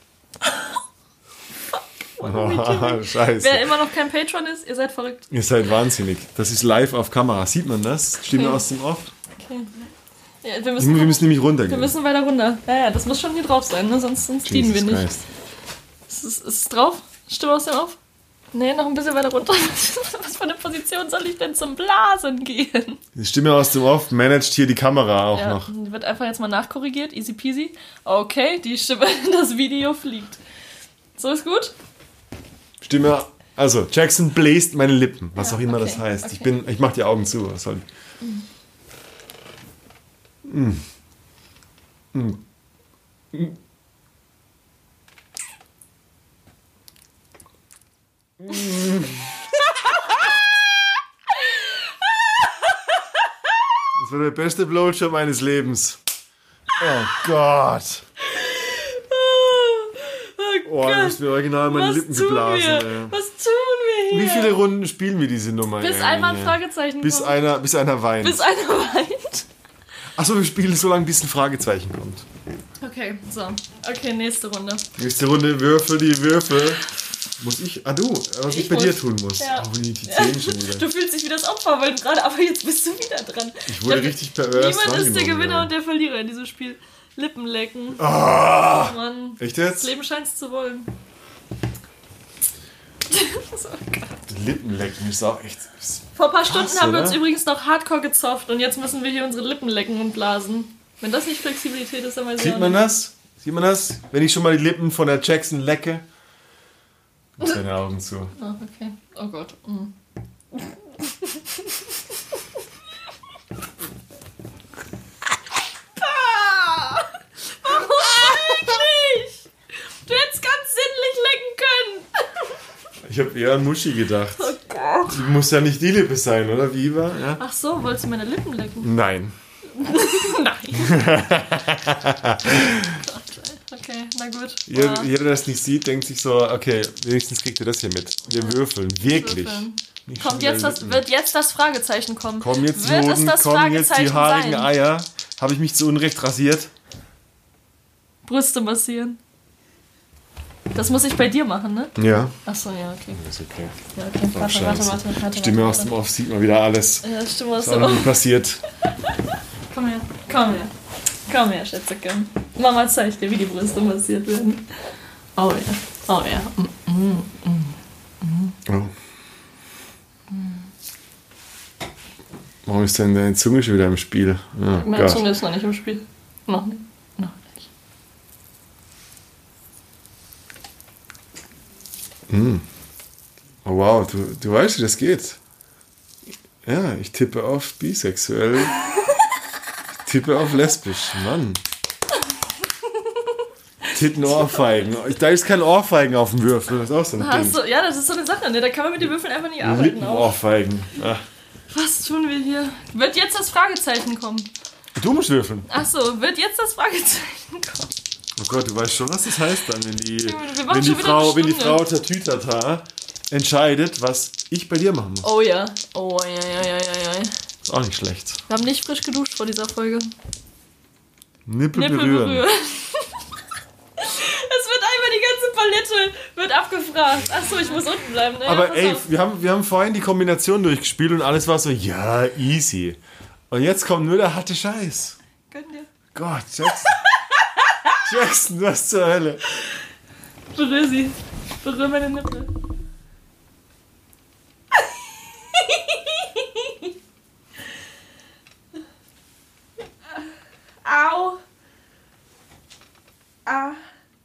Oh, scheiße. Wer immer noch kein Patron ist, ihr seid verrückt. Ihr seid wahnsinnig. Das ist live auf Kamera. Sieht man das? Stimme aus dem Off? Okay. Ja, wir müssen nämlich runtergehen. Wir müssen weiter runter. Ja, das muss schon hier drauf sein, ne? Sonst dienen wir nicht. Ist es drauf? Stimme aus dem Off? Nee, noch ein bisschen weiter runter. Was für eine Position soll ich denn zum Blasen gehen? Die Stimme aus dem Off managt hier die Kamera auch noch. Wird einfach jetzt mal nachkorrigiert. Easy peasy. Okay, die Stimme, das Video fliegt. So ist gut? Stimme, also Jackson bläst meine Lippen, was auch immer das heißt. Okay. Ich mach die Augen zu. Was soll Das war der beste Blowjob meines Lebens. Oh Gott. Oh, du hast mir original meine Lippen geblasen. Was tun wir hier? Wie viele Runden spielen wir diese Nummer? Bis einmal ein Fragezeichen kommt. Bis einer weint. Bis einer weint. Achso, wir spielen so lange, bis ein Fragezeichen kommt. Okay, so. Okay, nächste Runde. Nächste Runde, Würfel die Würfel. Muss ich? Was ich bei dir tun muss. Ja. Oh, die Zähne schon wieder. Du fühlst dich wie das Opfer, weil gerade, aber jetzt bist du wieder dran. Ich wurde richtig pervers. Niemand ist der Gewinner und der Verlierer in diesem Spiel. Lippen lecken. Oh, Mann. Echt jetzt? Das Leben scheint es zu wollen. Lippen lecken ist auch echt... Vor ein paar Stunden haben wir uns übrigens noch hardcore gezofft und jetzt müssen wir hier unsere Lippen lecken und blasen. Wenn das nicht Flexibilität ist, dann weiß ich Sieht man das? Sieht man das? Wenn ich schon mal die Lippen von der Jackson lecke? Mit deine Augen zu. Oh, okay. Oh Gott. Warum eigentlich? Du hättest ganz sinnlich lecken können. Ich habe eher an Muschi gedacht. Oh Gott. Die muss ja nicht die Lippe sein, oder? Wie war? Ja? Ach so, wolltest du meine Lippen lecken? Nein. Nein. Okay, na gut. Jeder, der das nicht sieht, denkt sich so, okay, wenigstens kriegt ihr das hier mit. Wir würfeln, wirklich. Wird jetzt das Fragezeichen kommen? Kommen jetzt die Hoden, kommen jetzt die haarigen Eier. Habe ich mich zu Unrecht rasiert? Brüste massieren. Das muss ich bei dir machen, ne? Ja. Achso, ja, okay. Ist okay. Ja, okay. Warte. Stimme aus dem Off sieht man wieder alles. Ja, Stimme aus Was dem auch nie Off. passiert. Komm her, Schätzchen. Mama zeigt dir, wie die Brüste massiert werden. Oh ja. Oh. Warum ist denn deine Zunge schon wieder im Spiel? Oh, Meine Zunge ist noch nicht im Spiel. Noch nicht. Oh wow, du weißt, wie das geht. Ja, ich tippe auf bisexuell. Ich tippe auf lesbisch. Mann. Titten-Ohrfeigen. Da ist kein Ohrfeigen auf dem Würfel. Das ist auch so ein Ding. Ja, das ist so eine Sache. Ne? Da kann man mit den Würfeln einfach nicht arbeiten. Lippen-Ohrfeigen. Ja. Was tun wir hier? Wird jetzt das Fragezeichen kommen? Du musst würfeln. Achso, wird jetzt das Fragezeichen kommen? Oh Gott, du weißt schon, was das heißt dann, wenn die Frau Tatütata entscheidet, was ich bei dir machen muss. Oh ja. Oh ja. Ist auch nicht schlecht. Wir haben nicht frisch geduscht vor dieser Folge. Nippel berühren. Es wird einmal die ganze Palette wird abgefragt. Achso, ich muss unten bleiben. Ne? Aber ey, wir haben vorhin die Kombination durchgespielt und alles war so, ja, easy. Und jetzt kommt nur der harte Scheiß. Gönn dir. Gott, Jackson, was zur Hölle? Berühr sie. Berühr meine Nippel. Au. Ah.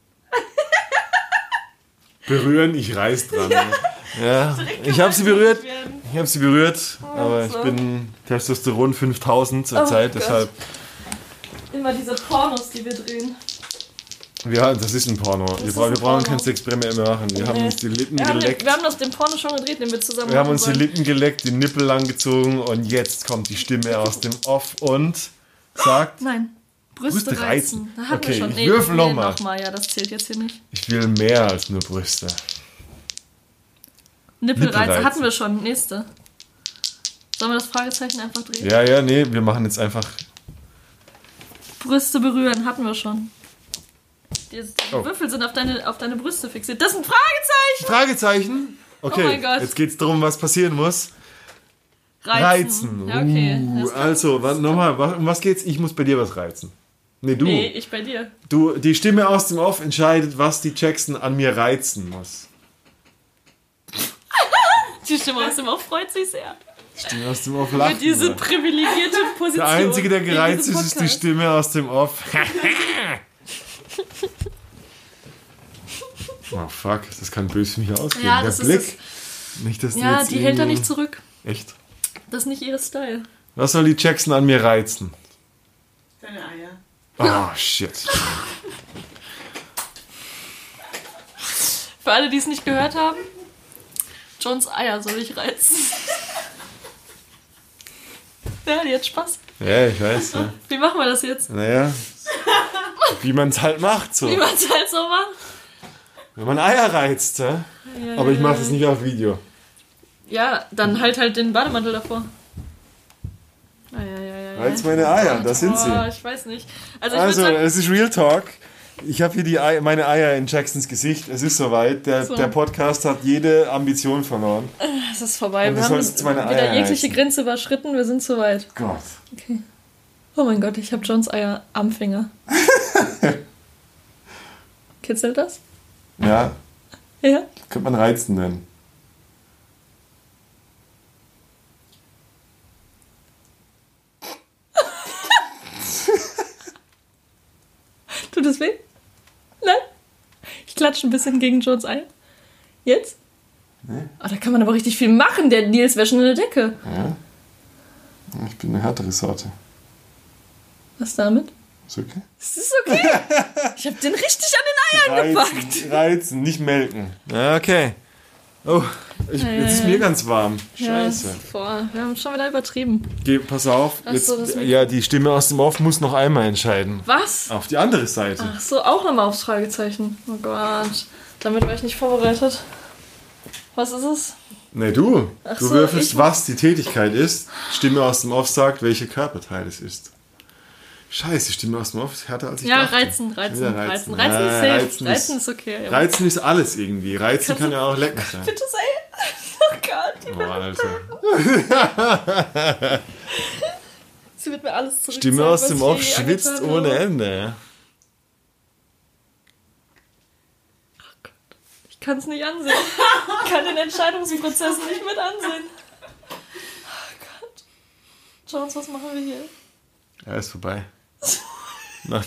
Berühren, ich reiß dran. Ja, ich habe sie berührt. Aber ich bin Testosteron 5000 zur Zeit, deshalb. Immer diese Pornos, die wir drehen. Ja, das ist ein Porno. Wir brauchen kein Sexperiment mehr machen. Wir haben uns die Lippen geleckt. Wir haben das den Porno schon gedreht, den wir zusammen Wir haben uns die Lippen geleckt, die Nippel langgezogen und jetzt kommt die Stimme aus dem Off und sagt... Nein. Brüste reizen. Da hatten wir schon. Ich würfel nochmal. Ja, das zählt jetzt hier nicht. Ich will mehr als nur Brüste. Nippelreizen hatten wir schon. Nächste. Sollen wir das Fragezeichen einfach drehen? Ja, nee, wir machen jetzt einfach... Brüste berühren hatten wir schon. Die Würfel sind auf deine Brüste fixiert. Das ist ein Fragezeichen! Fragezeichen? Okay, oh mein Gott. Jetzt geht's darum, was passieren muss. Reizen. Ja, okay. Also, nochmal, um was geht's? Ich muss bei dir was reizen. Nee, du. Nee, ich bei dir. Die Stimme aus dem Off entscheidet, was die Jackson an mir reizen muss. Die Stimme aus dem Off freut sich sehr. Die Stimme aus dem Off lacht. Für diese privilegierte Position. Der Einzige, der gereizt ist die Stimme aus dem Off. Oh fuck, das kann böse für mich ausgehen. Ja, der Blick. Nicht, dass die hält da nicht zurück. Echt? Das ist nicht ihre Style. Was soll die Jackson an mir reizen? Deine Eier. Oh, shit. Für alle, die es nicht gehört haben, Johns Eier soll ich reizen. Ja, die hat Spaß. Ja, ich weiß. Ja. Wie machen wir das jetzt? Naja, wie man es halt macht. So. Wie man es halt so macht. Wenn man Eier reizt, ja? Aber ich mache das nicht auf Video. Ja, dann halt den Bademantel davor. Reiz meine Eier, da sind sie. Ich weiß nicht. Also es ist Real Talk. Ich habe hier meine Eier in Jacksons Gesicht. Es ist soweit. Der Podcast hat jede Ambition verloren. Es ist vorbei. Und wir haben wieder jegliche Grenze überschritten. Wir sind soweit. Gott. Okay. Oh mein Gott, ich habe Johns Eier am Finger. Kitzelt das? Ja. Ja. Könnte man reizen nennen. Tut es weh? Nein? Ich klatsche ein bisschen gegen Johns Eier. Jetzt? Nee. Oh, da kann man aber richtig viel machen. Der Nils wäre schon in der Decke. Ja. Ich bin eine härtere Sorte. Was damit? Ist okay? Das ist okay. Ich hab den richtig an den Eiern gepackt. Reizen, nicht melken. Ja, okay. Oh, jetzt ist mir ganz warm. Scheiße. Ja, wir haben schon wieder übertrieben. Pass auf. Die Stimme aus dem Off muss noch einmal entscheiden. Was? Auf die andere Seite. Ach so, auch nochmal aufs Fragezeichen. Oh Gott. Damit war ich nicht vorbereitet. Was ist es? Nee, du würfelst, was die Tätigkeit ist. Stimme aus dem Off sagt, welcher Körperteil es ist. Scheiße, Stimme aus dem Off ist härter als ich dachte. Reizen ist safe. Reizen ist okay. Ja. Reizen ist alles irgendwie. Reizen kann ja auch lecker sein. Bitte sei. Oh Gott. Alter. Sie wird mir alles zurück. Stimme aus dem Off schwitzt ohne Ende. Oh Gott. Ich kann es nicht ansehen. Ich kann den Entscheidungsprozess nicht mit ansehen. Oh Gott. Jones, was machen wir hier? Ja, ist vorbei.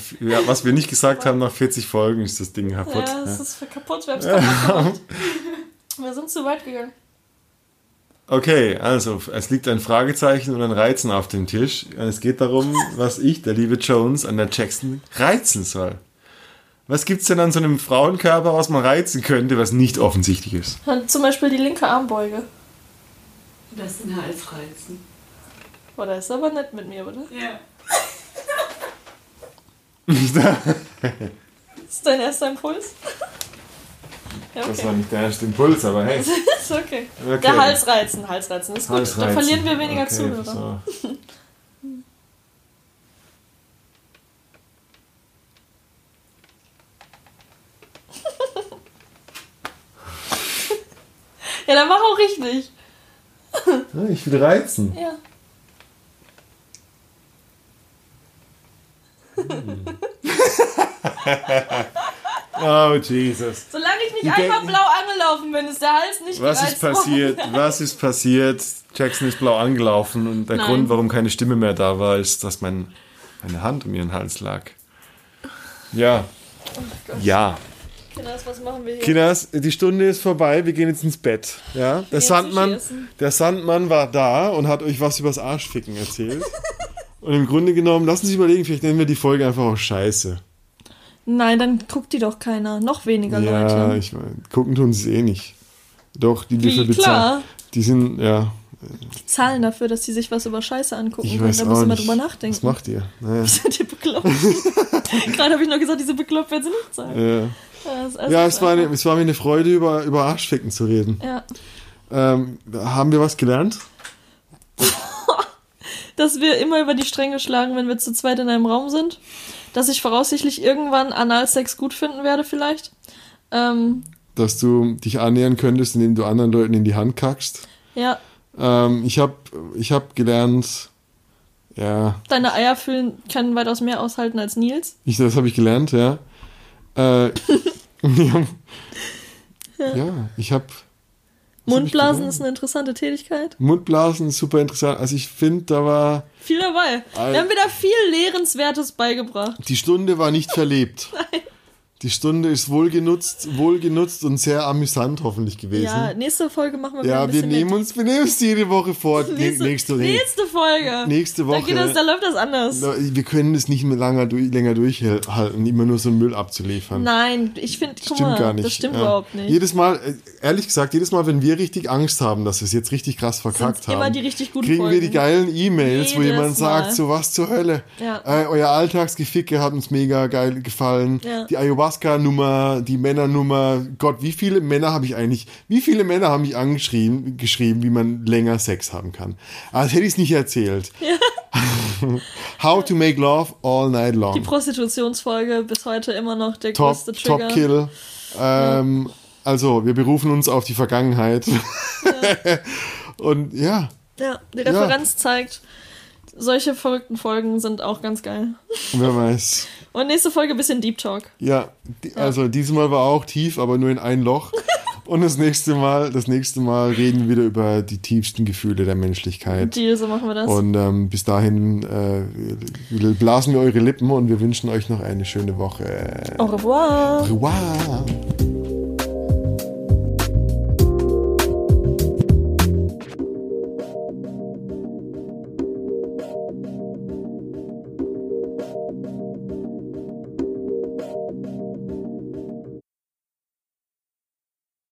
Was wir nicht gesagt haben, nach 40 Folgen ist das Ding kaputt. Ja, es ist kaputt. Wir haben es kaputt gemacht. Wir sind zu weit gegangen. Okay, also es liegt ein Fragezeichen und ein Reizen auf dem Tisch. Es geht darum, was ich, der liebe Jones, an der Jackson reizen soll. Was gibt's denn an so einem Frauenkörper, was man reizen könnte, was nicht offensichtlich ist? Zum Beispiel die linke Armbeuge. Das ist ein Halsreizen. Oh, das ist aber nett mit mir, oder? Ja. Ist dein erster Impuls? Ja, okay. Das war nicht der erste Impuls, aber hey. Ist okay. Der Halsreizen ist gut. Halsreizen. Da verlieren wir weniger okay, Zuhörer. So. Ja, dann mach auch richtig. Ja, ich will reizen. Ja. Oh, Jesus. Solange ich nicht einmal blau angelaufen bin, ist der Hals nicht Was gereizt ist passiert? worden. Was ist passiert? Jackson ist blau angelaufen und der Grund, warum keine Stimme mehr da war, ist, dass meine Hand um ihren Hals lag. Ja. Oh Ja. Kinders, was machen wir hier? Kinders, die Stunde ist vorbei, wir gehen jetzt ins Bett. Ja? Der Sandmann war da und hat euch was übers Arschficken erzählt. Und im Grunde genommen, lassen Sie sich überlegen, vielleicht nennen wir die Folge einfach auch Scheiße. Nein, dann guckt die doch keiner. Noch weniger Leute. Ja, ich meine, gucken tun sie eh nicht. Doch, die dafür bezahlen. Klar. Die sind, ja. Die zahlen dafür, dass die sich was über Scheiße angucken Ich können. weiß Da auch müssen wir nicht. drüber nachdenken. Was macht ihr? Naja. Seid ihr bekloppt? Gerade habe ich noch gesagt, diese bekloppt werden sie nicht sein. Ja, es war mir eine Freude, über Arschficken zu reden. Ja. Haben wir was gelernt? Dass wir immer über die Stränge schlagen, wenn wir zu zweit in einem Raum sind. Dass ich voraussichtlich irgendwann Analsex gut finden werde vielleicht. Dass du dich annähern könntest, indem du anderen Leuten in die Hand kackst. Ja. Ich hab gelernt, ja. Deine Eier können weitaus mehr aushalten als Nils. Das habe ich gelernt, ja. Ja, ich habe... Mundblasen ist eine interessante Tätigkeit. Mundblasen ist super interessant. Also ich finde, da war... Viel dabei. Wir haben wieder viel Lehrenswertes beigebracht. Die Stunde war nicht verlebt. Nein. Die Stunde ist wohl genutzt und sehr amüsant hoffentlich gewesen. Ja, nächste Folge machen wir wieder Ja, ein bisschen wir nehmen uns jede Woche vor. Nächste Folge. Nächste Woche. Da läuft das anders. Wir können es nicht mehr länger durchhalten, immer nur so einen Müll abzuliefern. Nein, ich finde, gar nicht. Das stimmt überhaupt nicht. Jedes Mal, ehrlich gesagt, wenn wir richtig Angst haben, dass wir es jetzt richtig krass verkackt haben, immer die richtig guten kriegen wir Folgen. die geilen E-Mails, wo Jedes jemand sagt, so was zur Hölle. Ja. Euer Alltagsgeficke hat uns mega geil gefallen. Ja. Die Ayahuasca-Nummer, die Männernummer, Gott, wie viele Männer haben mich geschrieben, wie man länger Sex haben kann. Als hätte ich es nicht erzählt. Ja. How to make love all night long. Die Prostitutionsfolge bis heute immer noch der größte Trigger. Top Kill. Also, wir berufen uns auf die Vergangenheit. Ja. Und ja. Ja, die Referenz zeigt, solche verrückten Folgen sind auch ganz geil. Wer weiß. Und nächste Folge ein bisschen Deep Talk. Ja, also diesmal war auch tief, aber nur in ein Loch. Und das nächste Mal reden wir wieder über die tiefsten Gefühle der Menschlichkeit. So machen wir das. Und bis dahin blasen wir eure Lippen und wir wünschen euch noch eine schöne Woche. Au revoir. Au revoir.